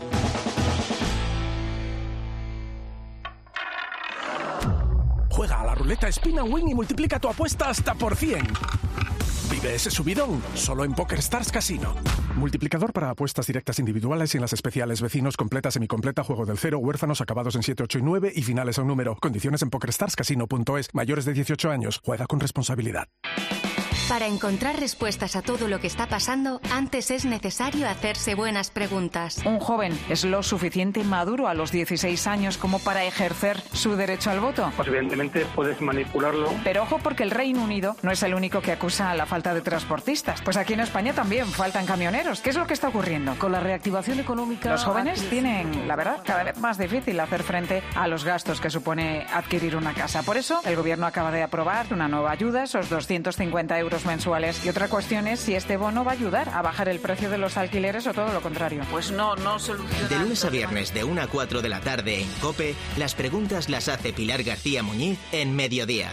Juega a la ruleta Spin and Win y multiplica tu apuesta hasta por cien. Vive ese subidón, solo en PokerStars Casino. Multiplicador para apuestas directas individuales y en las especiales vecinos, completa, semicompleta, juego del cero, huérfanos, acabados en siete, ocho y nueve y finales a un número. Condiciones en pokerstars casino punto es. Mayores de dieciocho años. Juega con responsabilidad. Para encontrar respuestas a todo lo que está pasando, antes es necesario hacerse buenas preguntas. ¿Un joven es lo suficiente maduro a los dieciséis años como para ejercer su derecho al voto? Pues evidentemente puedes manipularlo. Pero ojo, porque el Reino Unido no es el único que acusa la falta de transportistas. Pues aquí en España también faltan camioneros. ¿Qué es lo que está ocurriendo? Con la reactivación económica... Los jóvenes tienen, la verdad, cada vez más difícil hacer frente a los gastos que supone adquirir una casa. Por eso, el Gobierno acaba de aprobar una nueva ayuda, esos doscientos cincuenta euros mensuales. Y otra cuestión es si este bono va a ayudar a bajar el precio de los alquileres o todo lo contrario. Pues no, no soluciona. De lunes a viernes de una a cuatro de la tarde en COPE, las preguntas las hace Pilar García Muñiz en Mediodía.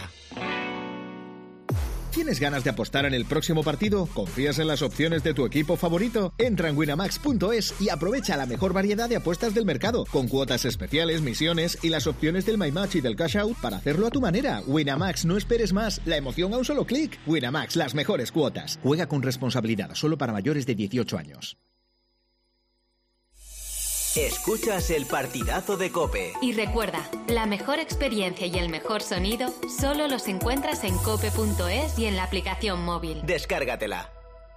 ¿Tienes ganas de apostar en el próximo partido? ¿Confías en las opciones de tu equipo favorito? Entra en winamax punto es y aprovecha la mejor variedad de apuestas del mercado, con cuotas especiales, misiones y las opciones del My Match y del Cash Out para hacerlo a tu manera. Winamax, no esperes más. La emoción a un solo clic. Winamax, las mejores cuotas. Juega con responsabilidad, solo para mayores de dieciocho años. Escuchas el partidazo de COPE. Y recuerda, la mejor experiencia y el mejor sonido solo los encuentras en cope punto es y en la aplicación móvil. Descárgatela.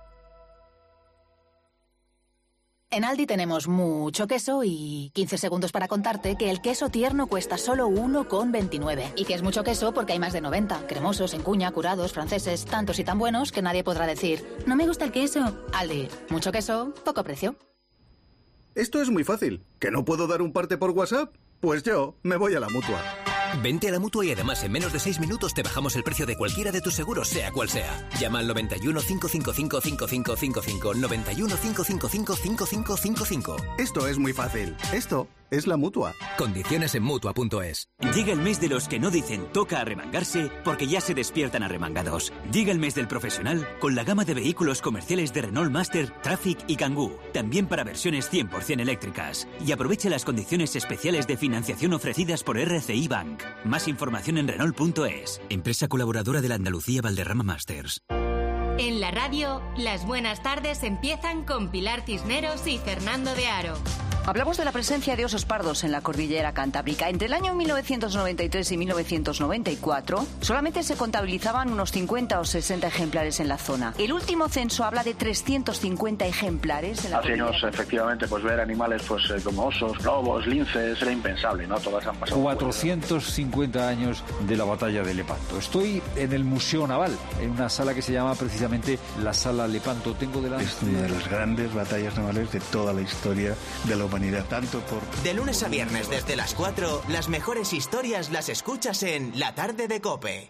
En Aldi tenemos mucho queso y quince segundos para contarte que el queso tierno cuesta solo uno con veintinueve. Y que es mucho queso porque hay más de noventa. Cremosos, en cuña, curados, franceses, tantos y tan buenos que nadie podrá decir «No me gusta el queso». Aldi, mucho queso, poco precio. Esto es muy fácil. ¿Que no puedo dar un parte por WhatsApp? Pues yo me voy a la Mutua. Vente a la Mutua y además en menos de seis minutos te bajamos el precio de cualquiera de tus seguros, sea cual sea. Llama al noventa y uno, cinco cinco cinco, cinco cinco cinco cinco, noventa y uno, cinco cinco cinco, cinco cinco cinco cinco. Esto es muy fácil. Esto es la Mutua. Condiciones en Mutua punto es. Llega el mes de los que no dicen toca arremangarse porque ya se despiertan arremangados. Llega el mes del profesional con la gama de vehículos comerciales de Renault Master, Traffic y Kangoo. También para versiones cien por ciento eléctricas. Y aproveche las condiciones especiales de financiación ofrecidas por R C I Bank. Más información en Renault punto es. Empresa colaboradora de la Andalucía Valderrama Masters. En la radio, las buenas tardes empiezan con Pilar Cisneros y Fernando de Aro. Hablamos de la presencia de osos pardos en la cordillera cantábrica. Entre el año mil novecientos noventa y tres y mil novecientos noventa y cuatro solamente se contabilizaban unos cincuenta o sesenta ejemplares en la zona. El último censo habla de trescientos cincuenta ejemplares en la Hace años, efectivamente, pues ver animales pues eh, como osos, lobos, linces, era impensable, ¿no? Todas han pasado. cuatrocientos cincuenta años de la batalla de Lepanto. Estoy en el Museo Naval, en una sala que se llama precisamente la Sala Lepanto. Tengo delante... Es una de las grandes batallas navales de toda la historia de la humanidad, tanto por... De lunes a viernes desde las cuatro, las mejores historias las escuchas en La Tarde de COPE.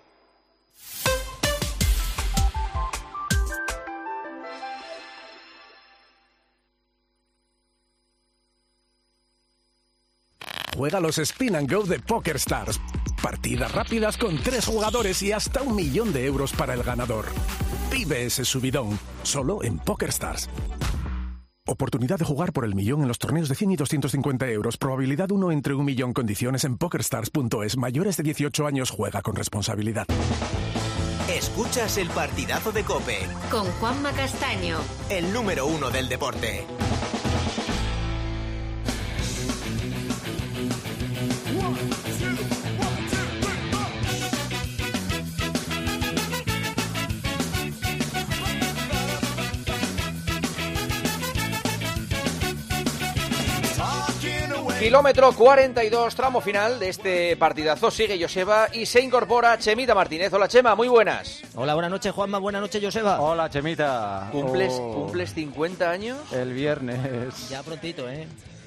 Juega los Spin and Go de PokerStars. Partidas rápidas con tres jugadores y hasta un millón de euros para el ganador. Vive ese subidón, solo en PokerStars. Oportunidad de jugar por el millón en los torneos de cien y doscientos cincuenta euros. Probabilidad uno entre un millón. Condiciones en pokerstars punto es. Mayores de dieciocho años. Juega con responsabilidad. Escuchas el partidazo de COPE. Con Juanma Castaño. El número uno del deporte. Kilómetro cuarenta y dos, tramo final de este partidazo. Sigue Joseba y se incorpora Chemita Martínez. Hola, Chema, muy buenas. Hola, buenas noches, Juanma. Buenas noches, Joseba. Hola, Chemita. ¿Cumples, Oh. ¿Cumples cincuenta años? El viernes. Ya prontito, ¿eh?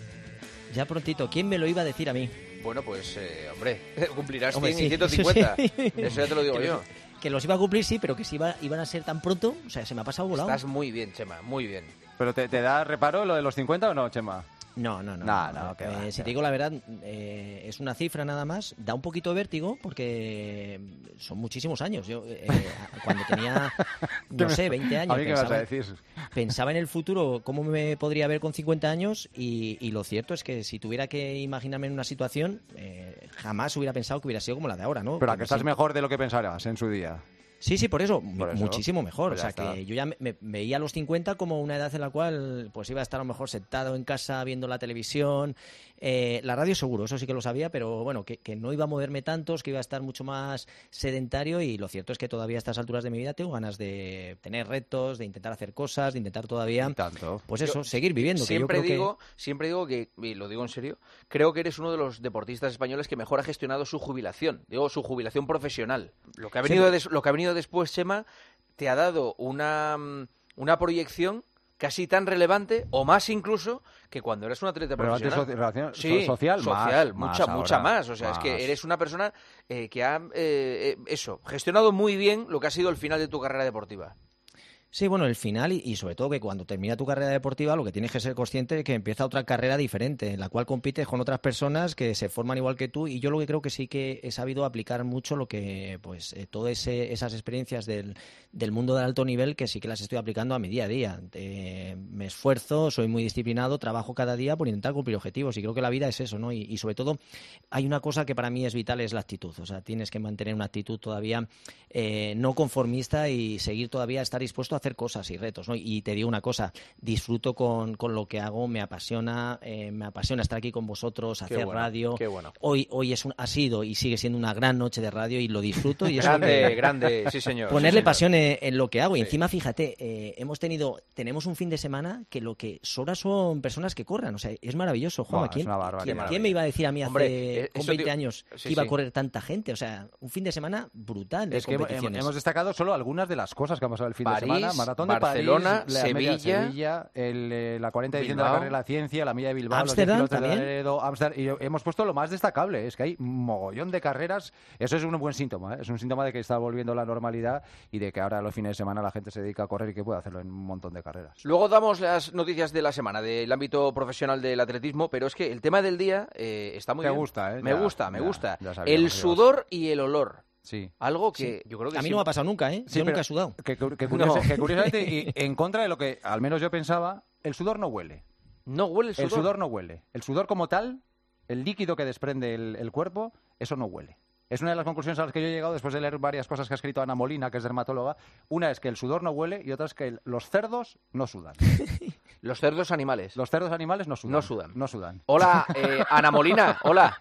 Ya prontito. ¿Quién me lo iba a decir a mí? Bueno, pues, eh, hombre, cumplirás Hombre, cien sí, y ciento cincuenta. Eso, sí. Eso ya te lo digo que yo. Los, que los iba a cumplir, sí, pero que si iba, iban a ser tan pronto, o sea, se me ha pasado volado. Estás muy bien, Chema, muy bien. ¿Pero te, te da reparo lo de los cincuenta o no, Chema? No, no, no. No, no, no, no. que Eh, va, si que te digo la verdad, eh, es una cifra nada más. Da un poquito de vértigo porque son muchísimos años. Yo eh, cuando tenía, no sé, veinte años, ¿A mí qué pensaba, vas a decir? pensaba en el futuro, cómo me podría ver con cincuenta años y, y lo cierto es que si tuviera que imaginarme en una situación, eh, jamás hubiera pensado que hubiera sido como la de ahora, ¿no? Pero a Que que estás siempre- mejor de lo que pensabas en su día. Sí, sí, por eso, Por eso. muchísimo mejor. Pues o ya sea, está. que yo ya me, me veía a los cincuenta como una edad en la cual pues iba a estar a lo mejor sentado en casa viendo la televisión. Eh, la radio seguro, eso sí que lo sabía, pero bueno, que, que no iba a moverme tantos, que iba a estar mucho más sedentario y lo cierto es que todavía a estas alturas de mi vida tengo ganas de tener retos, de intentar hacer cosas, de intentar todavía, tanto. pues eso, Yo seguir viviendo. Que yo Siempre creo digo, siempre digo que, y lo digo en serio, creo que eres uno de los deportistas españoles que mejor ha gestionado su jubilación. Digo, su jubilación profesional. Lo que ha venido, Sí. des- lo que ha venido después, Chema, te ha dado una, mm, una proyección casi tan relevante, o más incluso, que cuando eres un atleta Relevante profesional. soci- relación- Sí, so- social, social, más, mucha, más mucha ahora, más. O sea, es más. que eres una persona eh, que ha, eh, eh, eso, gestionado muy bien lo que ha sido el final de tu carrera deportiva. Sí, bueno, el final y, y sobre todo que cuando termina tu carrera deportiva lo que tienes que ser consciente es que empieza otra carrera diferente en la cual compites con otras personas que se forman igual que tú y yo lo que creo que sí que he sabido aplicar mucho lo que, pues, eh, todas esas experiencias del, del mundo del alto nivel que sí que las estoy aplicando a mi día a día. Eh, me esfuerzo, soy muy disciplinado, trabajo cada día por intentar cumplir objetivos y creo que la vida es eso, ¿no? Y, y sobre todo hay una cosa que para mí es vital, es la actitud. O sea, tienes que mantener una actitud todavía eh, no conformista y seguir todavía, estar dispuesto a hacer cosas y retos, ¿no? Y te digo una cosa, disfruto con, con lo que hago, me apasiona, eh, me apasiona estar aquí con vosotros, Qué hacer bueno, radio. qué bueno. Hoy, hoy es un, ha sido y sigue siendo una gran noche de radio y lo disfruto. Y eso Grande, que- grande, sí señor. Ponerle sí, señor. pasión en, en lo que hago. Y encima, fíjate, eh, hemos tenido, tenemos un fin de semana que lo que sobra son personas que corran. O sea, es maravilloso, Juanma. Buah, es ¿Quién, una barbaridad. ¿quién, Qué quién me iba a decir a mí hace Hombre, eh, con eso veinte digo- años sí, que iba sí. a correr tanta gente? O sea, un fin de semana brutal de Es que hemos, competiciones. hemos destacado solo algunas de las cosas que han pasado el fin París, de semana. Maratón de Barcelona, París, la media de Sevilla, Sevilla, el, eh, la cuarenta edición de la Bilbao. carrera de la ciencia, la milla de Bilbao, Ámsterdam los diez kilómetros de también. Laredo, Ámsterdam, y hemos puesto lo más destacable, es que hay mogollón de carreras. Eso es un buen síntoma, ¿eh? Es un síntoma de que está volviendo la normalidad y de que ahora los fines de semana la gente se dedica a correr y que puede hacerlo en un montón de carreras. Luego damos las noticias de la semana del ámbito profesional del atletismo, pero es que el tema del día eh, está muy Te bien. gusta, ¿eh? Me Ya, gusta, me ya, gusta. ya sabíamos El que ibas. sudor y el olor. Sí. Algo que yo creo que a mí sí- no me ha pasado nunca, ¿eh? Sí, yo nunca pero he sudado. Que, que- que curiosa- No. que curiosamente, y en contra de lo que al menos yo pensaba, el sudor no huele. No huele el sudor. El sudor no huele. El sudor como tal, el líquido que desprende el, el cuerpo, eso no huele. Es una de las conclusiones a las que yo he llegado después de leer varias cosas que ha escrito Ana Molina, que es dermatóloga. Una es que el sudor no huele y otra es que el- los cerdos no sudan. Los cerdos animales. Los cerdos animales no sudan. No sudan. No sudan. Hola, eh, Ana Molina, hola.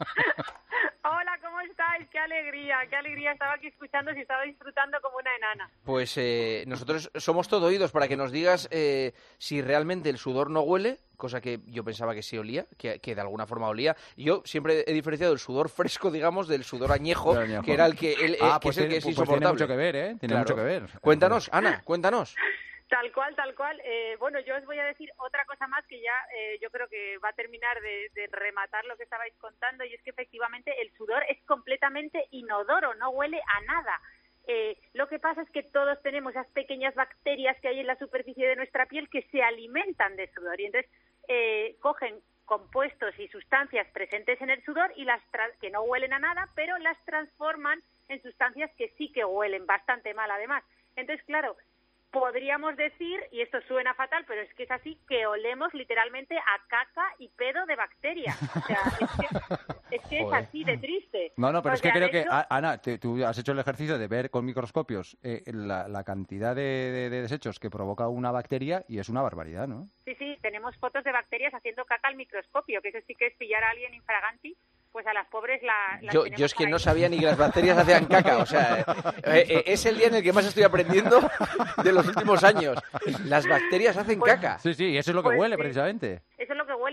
Hola, ¿cómo estáis? Qué alegría, qué alegría. Estaba aquí escuchando y estaba disfrutando como una enana. Pues eh, nosotros somos todo oídos para que nos digas eh, si realmente el sudor no huele, cosa que yo pensaba que sí olía, que, que de alguna forma olía. Yo siempre he diferenciado el sudor fresco, digamos, del sudor añejo, Del añejo. que era el que, el, Ah, que pues es el tiene- que es pues insoportable. tiene mucho que ver, ¿eh? Tiene mucho que ver. Cuéntanos, Ana, cuéntanos. Tal cual, tal cual. Eh, bueno, yo os voy a decir otra cosa más que ya eh, yo creo que va a terminar de, de rematar lo que estabais contando, y es que efectivamente el sudor es completamente inodoro, no huele a nada. Eh, lo que pasa es que todos tenemos esas pequeñas bacterias que hay en la superficie de nuestra piel que se alimentan de sudor y entonces eh, cogen compuestos y sustancias presentes en el sudor y las tra- que no huelen a nada, pero las transforman en sustancias que sí que huelen bastante mal además. Entonces, claro, podríamos decir, y esto suena fatal, pero es que es así, que olemos literalmente a caca y pedo de bacteria. O sea, es que es, que es Joder. así de triste. No, no, pero O es que sea, creo de que, hecho- a- Ana, te- tú has hecho el ejercicio de ver con microscopios eh, la, la cantidad de, de- de desechos que provoca una bacteria y es una barbaridad, ¿no? Sí, sí, tenemos fotos de bacterias haciendo caca al microscopio, que eso sí que es pillar a alguien infraganti, pues a las pobres la, las Yo, tenemos yo es que por no ahí. sabía ni que las bacterias hacían caca, o sea, eh, eh, es el día en el que más estoy aprendiendo de los últimos años. Las bacterias hacen caca. Sí, sí, y eso es lo que Pues huele sí. precisamente. Eso es lo que huele.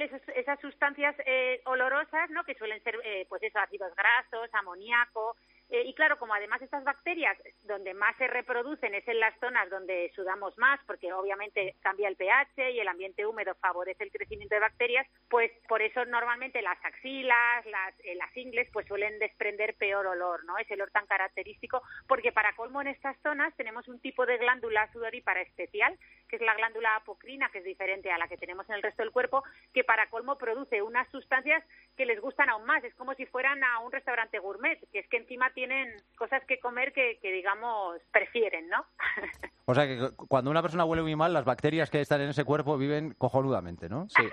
cual esos, esas sustancias eh, olorosas, ¿no? Que suelen ser, eh, pues eso, ácidos grasos, amoníaco. Eh, y claro, como además estas bacterias donde más se reproducen es en las zonas donde sudamos más, porque obviamente cambia el pH y el ambiente húmedo favorece el crecimiento de bacterias, pues por eso normalmente las axilas, las, eh, las ingles, pues suelen desprender peor olor, ¿no? Ese olor tan característico, porque para colmo en estas zonas tenemos un tipo de glándula sudorípara especial, que es la glándula apocrina, que es diferente a la que tenemos en el resto del cuerpo, que para colmo produce unas sustancias que les gustan aún más. Es como si fueran a un restaurante gourmet, que es que encima tienen cosas que comer que, que digamos, prefieren, ¿no? O sea que cuando una persona huele muy mal, las bacterias que están en ese cuerpo viven cojonudamente, ¿no? Sí.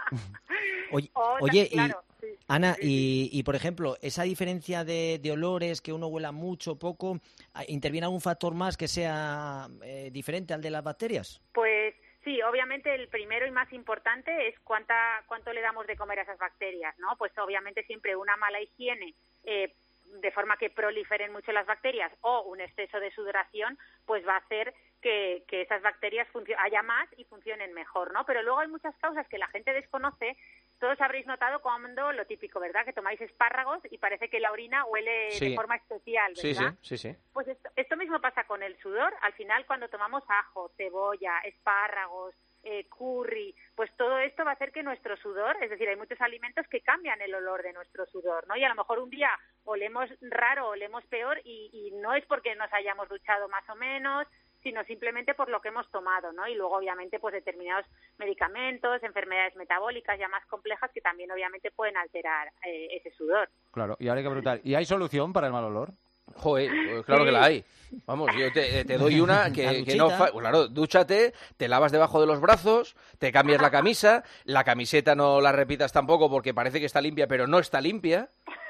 Oye, oye claro, y, sí, Ana, sí, sí. Y, y por ejemplo, esa diferencia de, de olores, que uno huela mucho, poco, ¿interviene algún factor más que sea eh, diferente al de las bacterias? Pues sí, obviamente el primero y más importante es cuánta, cuánto le damos de comer a esas bacterias, ¿no? Pues obviamente siempre una mala higiene, eh, de forma que proliferen mucho las bacterias, o un exceso de sudoración, pues va a hacer que, que esas bacterias haya más y funcionen mejor, ¿no? Pero luego hay muchas causas que la gente desconoce. Todos habréis notado cuando lo típico, ¿verdad? Que tomáis espárragos y parece que la orina huele sí. de forma especial, ¿verdad? Sí, sí, sí, sí. Pues esto, esto mismo pasa con el sudor. Al final, cuando tomamos ajo, cebolla, espárragos, eh, curry, pues todo esto va a hacer que nuestro sudor, es decir, hay muchos alimentos que cambian el olor de nuestro sudor, ¿no? Y a lo mejor un día olemos raro, olemos peor y, y no es porque nos hayamos duchado más o menos, sino simplemente por lo que hemos tomado, ¿no? Y luego, obviamente, pues determinados medicamentos, enfermedades metabólicas ya más complejas que también, obviamente, pueden alterar eh, ese sudor. Claro, y ahora hay que preguntar, ¿y hay solución para el mal olor? Joder, pues claro sí. que la hay. Vamos, yo te, te doy una que, que no... Fa... Claro, dúchate, te lavas debajo de los brazos, te cambias la camisa, la camiseta no la repitas tampoco porque parece que está limpia, pero no está limpia.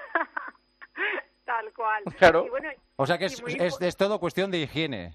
Tal cual. Claro. Y bueno, o sea que es, muy... es, es todo cuestión de higiene.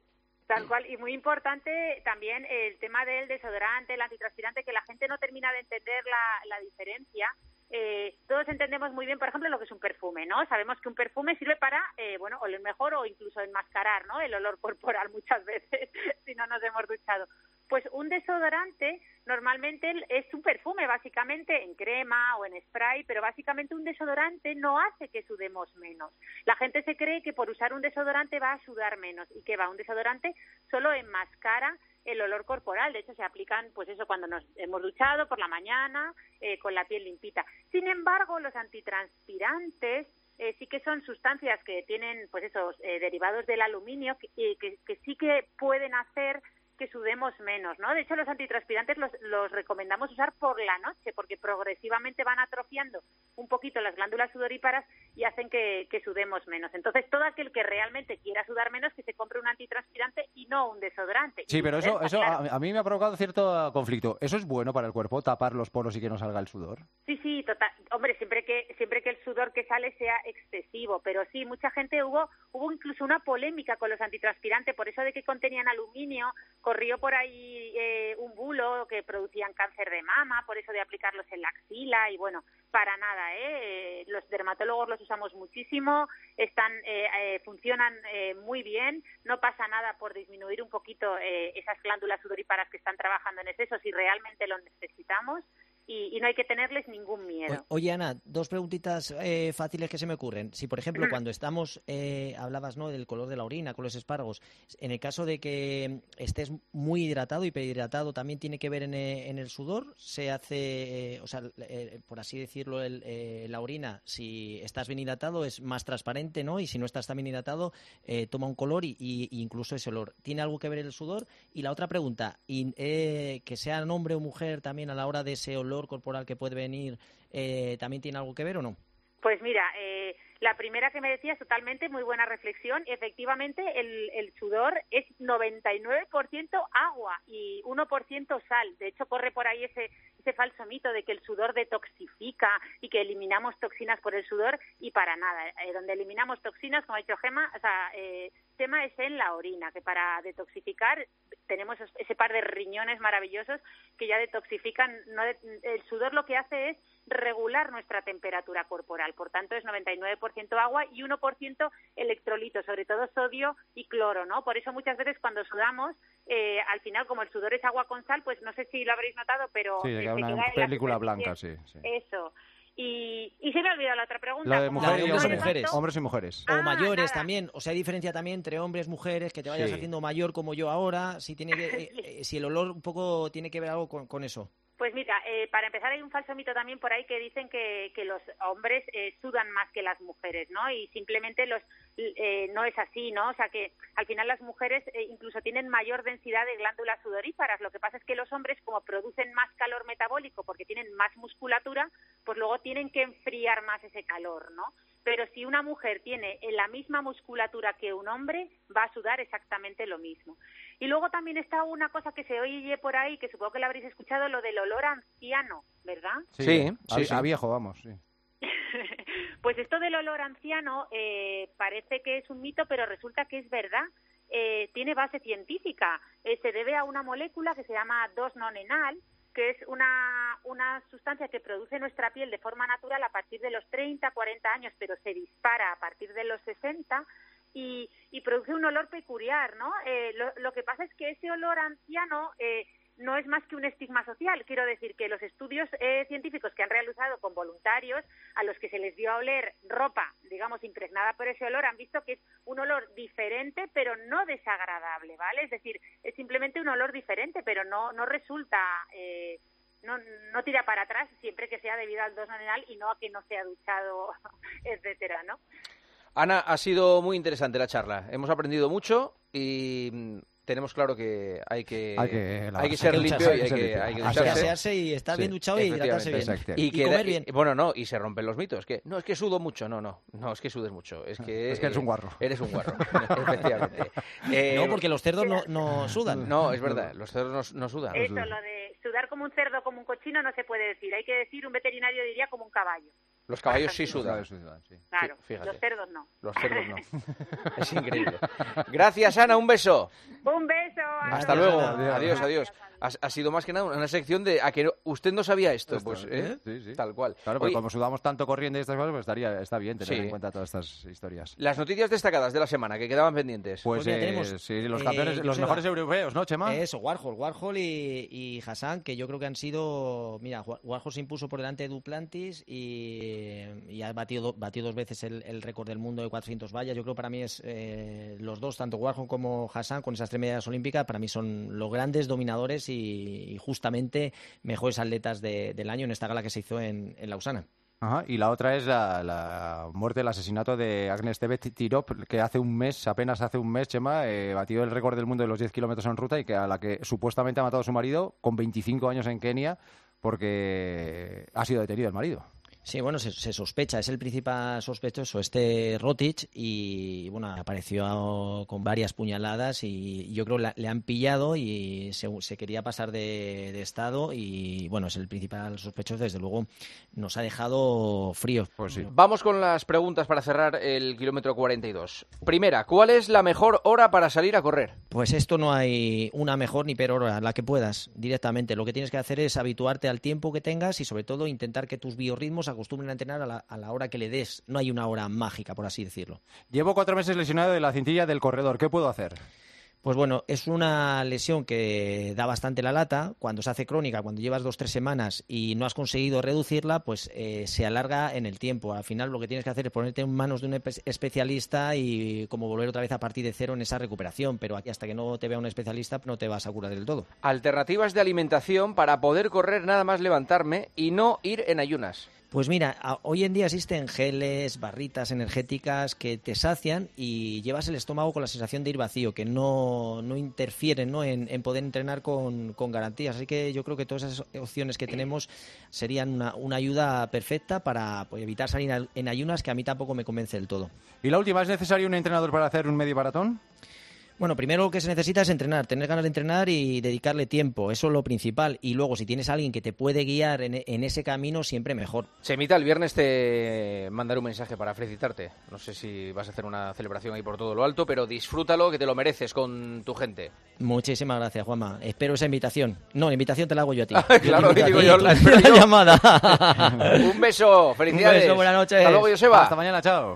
Tal cual, y muy importante también el tema del desodorante, el antitranspirante, que la gente no termina de entender la, la diferencia. Eh, todos entendemos muy bien, por ejemplo, lo que es un perfume, ¿no? Sabemos que un perfume sirve para, eh, bueno, oler mejor o incluso enmascarar, ¿no? El olor corporal muchas veces, si no nos hemos duchado. Pues un desodorante normalmente es un perfume, básicamente, en crema o en spray, pero básicamente un desodorante no hace que sudemos menos. La gente se cree que por usar un desodorante va a sudar menos. ¿Y qué va? Un desodorante solo enmascara el olor corporal. De hecho, se aplican, pues eso, cuando nos hemos duchado por la mañana, eh, con la piel limpita. Sin embargo, los antitranspirantes eh, sí que son sustancias que tienen, pues esos eh, derivados del aluminio, que, eh, que, que sí que pueden hacer que sudemos menos, ¿no? De hecho, los antitranspirantes los, los recomendamos usar por la noche, porque progresivamente van atrofiando un poquito las glándulas sudoríparas y hacen que, que sudemos menos. Entonces, todo aquel que realmente quiera sudar menos, que se compre un antitranspirante y no un desodorante. Sí, pero eso, eso a, a mí me ha provocado cierto conflicto. ¿Eso es bueno para el cuerpo, tapar los poros y que no salga el sudor? Sí, sí, total. Hombre, siempre que siempre que el sudor que sale sea excesivo, pero sí, mucha gente hubo hubo incluso una polémica con los antitranspirantes por eso de que contenían aluminio. Corrió por ahí eh, un bulo que producían cáncer de mama, por eso de aplicarlos en la axila, y bueno, para nada, ¿eh? Los dermatólogos los usamos muchísimo, están eh, eh, funcionan eh, muy bien, no pasa nada por disminuir un poquito eh, esas glándulas sudoríparas que están trabajando en exceso si realmente lo necesitamos. Y, y no hay que tenerles ningún miedo. O, oye, Ana, dos preguntitas eh, fáciles que se me ocurren. Si, por ejemplo, cuando estamos, eh, hablabas, ¿no?, del color de la orina con los espárragos, en el caso de que estés muy hidratado, hiperhidratado, ¿también tiene que ver en, en el sudor? ¿Se hace, eh, o sea, eh, por así decirlo, el, eh, la orina, si estás bien hidratado, es más transparente, ¿no? Y si no estás tan bien hidratado, eh, toma un color y, y incluso ese olor. ¿Tiene algo que ver el sudor? Y la otra pregunta, y, eh, que sea hombre o mujer también a la hora de ese olor corporal que puede venir, eh, ¿también tiene algo que ver o no? Pues mira, eh, la primera que me decías, totalmente, muy buena reflexión. Efectivamente, el, el sudor es noventa y nueve por ciento agua y uno por ciento sal. De hecho, corre por ahí ese, ese falso mito de que el sudor detoxifica y que eliminamos toxinas por el sudor, y para nada. Eh, donde eliminamos toxinas, como ha dicho Gemma, o sea, eh, tema es en la orina, que para detoxificar tenemos ese par de riñones maravillosos que ya detoxifican. No, el sudor lo que hace es regular nuestra temperatura corporal. Por tanto, es noventa y nueve por ciento agua y uno por ciento electrolitos, sobre todo sodio y cloro, ¿no? Por eso muchas veces cuando sudamos, eh, al final, como el sudor es agua con sal, pues no sé si lo habréis notado, pero... Sí, eh, una queda en película la blanca, sí, sí. Eso. Y, y se me ha olvidado la otra pregunta. La de Como mujeres y no hombres. hay tanto- Hombres y mujeres. O Ah, mayores nada. también, o sea, hay diferencia también entre hombres, mujeres, que te vayas Sí. haciendo mayor como yo ahora, si tiene que, eh, eh, si el olor un poco tiene que ver algo con, con eso. Pues mira, eh, para empezar hay un falso mito también por ahí que dicen que, que los hombres eh, sudan más que las mujeres, ¿no? Y simplemente los eh, no es así, ¿no? O sea que al final las mujeres eh, incluso tienen mayor densidad de glándulas sudoríparas. Lo que pasa es que los hombres, como producen más calor metabólico porque tienen más musculatura, pues luego tienen que enfriar más ese calor, ¿no? Pero si una mujer tiene la misma musculatura que un hombre, va a sudar exactamente lo mismo. Y luego también está una cosa que se oye por ahí, que supongo que la habréis escuchado, lo del olor a anciano, ¿verdad? Sí, Sí, a, sí, sí. a viejo, vamos. Sí. Pues esto del olor a anciano eh, parece que es un mito, pero resulta que es verdad. Eh, tiene base científica. Eh, se debe a una molécula que se llama dos nonenal, que es una, una sustancia que produce nuestra piel de forma natural a partir de los treinta, cuarenta años, pero se dispara a partir de los sesenta y, y produce un olor peculiar, ¿no? Eh, lo, lo que pasa es que ese olor a anciano eh, no es más que un estigma social. Quiero decir que los estudios eh, científicos que han realizado con voluntarios a los que se les dio a oler ropa, digamos, impregnada por ese olor, han visto que es un olor diferente, pero no desagradable, ¿vale? Es decir, es simplemente un olor diferente, pero no, no resulta... Eh, no, no tira para atrás siempre que sea debido al dos nonenal y no a que no se ha duchado, etcétera, ¿no? Ana, ha sido muy interesante la charla. Hemos aprendido mucho y mm, tenemos claro que hay que, Hay que hay que lavarse. ser Hay que limpio ducharse, y hay hay que que, ser hay que limpio. Hay que ducharse. asearse y estar Sí, bien duchado y hidratarse bien. Efectivamente. Y, Y, queda- comer bien. y- bueno, no, y se rompen los mitos. Que no, es que sudo mucho. No, no, no, es que sudes mucho. Es que, Es que eres un guarro. Eres un guarro, efectivamente. Eh, No, porque los cerdos no, no sudan. No, es verdad, los cerdos no, no sudan. Eso, lo de sudar como un cerdo, como un cochino, no se puede decir. Hay que decir, un veterinario diría como un caballo. Los caballos sí sudan. Claro, Sí, fíjate. los cerdos no. Los cerdos no. Es increíble. Gracias, Ana, un beso. Un beso. Hasta luego. Adiós, adiós. Ha, ha sido más que nada una sección de a que no- usted no sabía esto, Esto, pues, ¿eh? ¿eh? Sí, sí. Tal cual. Claro, porque Oye, como sudamos tanto corriendo y estas cosas, pues estaría, está bien tener Sí. en cuenta todas estas historias. las noticias destacadas de la semana que quedaban pendientes. Pues, Pues mira, eh, tenemos, sí, los eh, campeones, los Joseba. mejores europeos, ¿no, Chema? Eso, Warhol, Warhol y, y Hassan, que yo creo que han sido... Mira, Wa- Warhol se impuso por delante de Duplantis y, y ha batido, do- batido dos veces el, el récord del mundo de cuatrocientos vallas. Yo creo que para mí es eh, los dos, tanto Warhol como Hassan, con esas tres medallas olímpicas, para mí son los grandes dominadores y, y justamente mejores atletas de- del año en esta gala que se hizo en, en Lausana. Ajá, y la otra es la, la muerte, el asesinato de Agnes Tebet Tirop, que hace un mes, apenas hace un mes, Chema, eh, batió el récord del mundo de los diez kilómetros en ruta y que a la que supuestamente ha matado a su marido con veinticinco años en Kenia porque ha sido detenido el marido. Sí, bueno, se, se sospecha, es el principal sospechoso, este Rotich, y bueno, apareció con varias puñaladas y yo creo que la- le han pillado y se, se quería pasar de, de estado y bueno, es el principal sospechoso, desde luego nos ha dejado fríos. Pues sí. Vamos con las preguntas para cerrar el kilómetro cuarenta y dos. Primera, ¿cuál es la mejor hora para salir a correr? Pues esto no hay una mejor ni peor hora, la que puedas, directamente. Lo que tienes que hacer es habituarte al tiempo que tengas y sobre todo intentar que tus biorritmos se acostumbren a entrenar a la, a la hora que le des. No hay una hora mágica, por así decirlo. Llevo cuatro meses lesionado de la cintilla del corredor. ¿Qué puedo hacer? Pues bueno, es una lesión que da bastante la lata. Cuando se hace crónica, cuando llevas dos o tres semanas y no has conseguido reducirla, pues eh, se alarga en el tiempo. Al final lo que tienes que hacer es ponerte en manos de un espe- especialista y como volver otra vez a partir de cero en esa recuperación. Pero aquí hasta que no te vea un especialista no te vas a curar del todo. Alternativas de alimentación para poder correr nada más levantarme y no ir en ayunas. Pues mira, a- hoy en día existen geles, barritas energéticas que te sacian y llevas el estómago con la sensación de ir vacío, que no, no interfieren, ¿no? En, en poder entrenar con, con garantías. Así que yo creo que todas esas opciones que tenemos serían una, una ayuda perfecta para pues, evitar salir a- en ayunas, que a mí tampoco me convence del todo. Y la última, ¿es necesario un entrenador para hacer un medio maratón? Bueno, primero lo que se necesita es entrenar, tener ganas de entrenar y dedicarle tiempo, eso es lo principal. Y luego, si tienes a alguien que te puede guiar en, en ese camino, siempre mejor. Semita, el viernes te mandaré un mensaje para felicitarte. No sé si vas a hacer una celebración ahí por todo lo alto, pero disfrútalo, que te lo mereces con tu gente. Muchísimas gracias, Juanma. Espero esa invitación. No, la invitación te la hago yo a ti. Claro, yo digo ti, yo, la espero yo. llamada. Un beso, felicidades. Un beso, buenas noches. Hasta luego, Joseba. Hasta mañana, chao.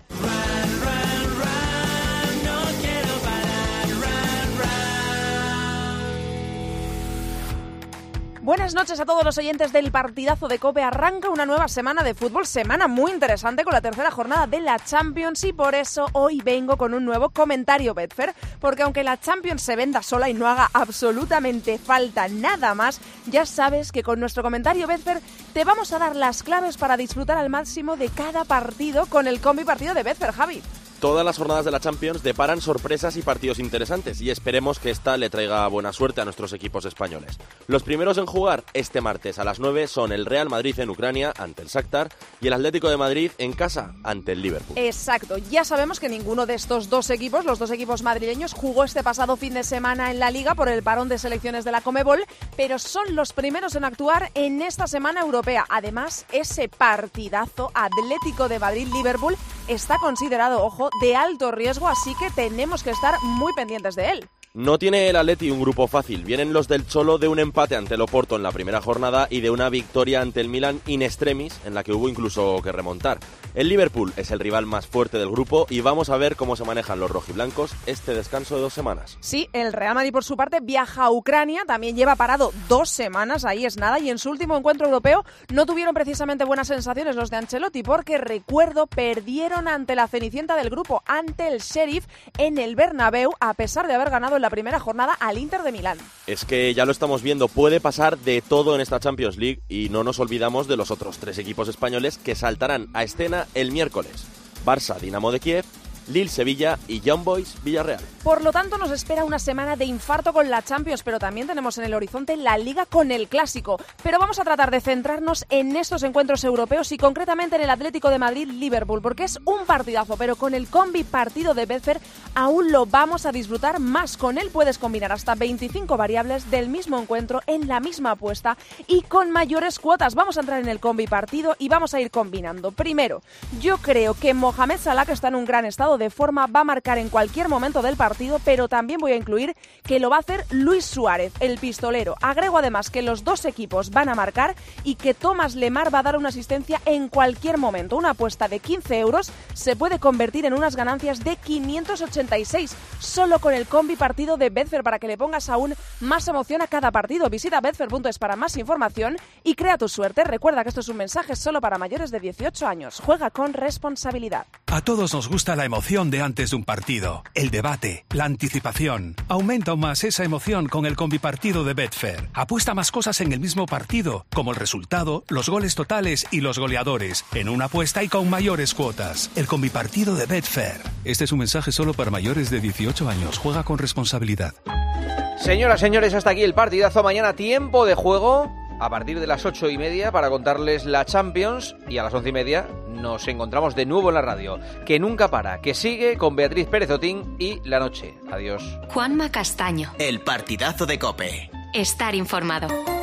Buenas noches a todos los oyentes del partidazo de COPE. Arranca una nueva semana de fútbol, semana muy interesante con la tercera jornada de la Champions y por eso hoy vengo con un nuevo comentario Betfair, porque aunque la Champions se venda sola y no haga absolutamente falta nada más, ya sabes que con nuestro comentario Betfair te vamos a dar las claves para disfrutar al máximo de cada partido con el combi partido de Betfair, Javi. Todas las jornadas de la Champions deparan sorpresas y partidos interesantes y esperemos que esta le traiga buena suerte a nuestros equipos españoles. Los primeros en jugar este martes a las nueve son el Real Madrid en Ucrania ante el Shakhtar y el Atlético de Madrid en casa ante el Liverpool. Exacto, ya sabemos que ninguno de estos dos equipos, los dos equipos madrileños, jugó este pasado fin de semana en la Liga por el parón de selecciones de la Conmebol, pero son los primeros en actuar en esta semana europea. Además, ese partidazo Atlético de Madrid-Liverpool está considerado, ojo, de alto riesgo, así que tenemos que estar muy pendientes de él. No tiene el Atleti un grupo fácil. Vienen los del Cholo de un empate ante el Oporto en la primera jornada y de una victoria ante el Milan in extremis, en la que hubo incluso que remontar. El Liverpool es el rival más fuerte del grupo y vamos a ver cómo se manejan los rojiblancos este descanso de dos semanas. Sí, el Real Madrid por su parte viaja a Ucrania, también lleva parado dos semanas, ahí es nada, y en su último encuentro europeo no tuvieron precisamente buenas sensaciones los de Ancelotti, porque recuerdo, perdieron ante la cenicienta del grupo, ante el Sheriff en el Bernabéu, a pesar de haber ganado en la primera jornada al Inter de Milán. Es que ya lo estamos viendo, puede pasar de todo en esta Champions League y no nos olvidamos de los otros tres equipos españoles que saltarán a escena el miércoles. Barça, Dinamo de Kiev, Lille, Sevilla y Young Boys, Villarreal. Por lo tanto, nos espera una semana de infarto con la Champions, pero también tenemos en el horizonte la Liga con el Clásico. Pero vamos a tratar de centrarnos en estos encuentros europeos y concretamente en el Atlético de Madrid-Liverpool, porque es un partidazo, pero con el combi partido de Betfair aún lo vamos a disfrutar más. Con él puedes combinar hasta veinticinco variables del mismo encuentro en la misma apuesta y con mayores cuotas. Vamos a entrar en el combi partido y vamos a ir combinando. Primero, yo creo que Mohamed Salah, que está en un gran estado de forma, va a marcar en cualquier momento del partido, pero también voy a incluir que lo va a hacer Luis Suárez, el pistolero. Agrego además que los dos equipos van a marcar y que Thomas Lemar va a dar una asistencia en cualquier momento. Una apuesta de quince euros se puede convertir en unas ganancias de quinientos ochenta y seis solo con el combi partido de Betfair, para que le pongas aún más emoción a cada partido. Visita betfair punto es para más información y crea tu suerte. Recuerda que esto es un mensaje solo para mayores de dieciocho años. Juega con responsabilidad. A todos nos gusta la emoción de antes de un partido, el debate, la anticipación. Aumenta aún más esa emoción con el combipartido de Betfair. Apuesta más cosas en el mismo partido, como el resultado, los goles totales y los goleadores, en una apuesta y con mayores cuotas. El combipartido de Betfair. Este es un mensaje solo para mayores de dieciocho años. Juega con responsabilidad. Señoras, señores, hasta aquí el partidazo. Mañana tiempo de juego a partir de las ocho y media para contarles la Champions, y a las once y media nos encontramos de nuevo en la radio, que nunca para, que sigue con Beatriz Pérez Otín y La Noche. Adiós. Juanma Castaño. El partidazo de COPE. Estar informado.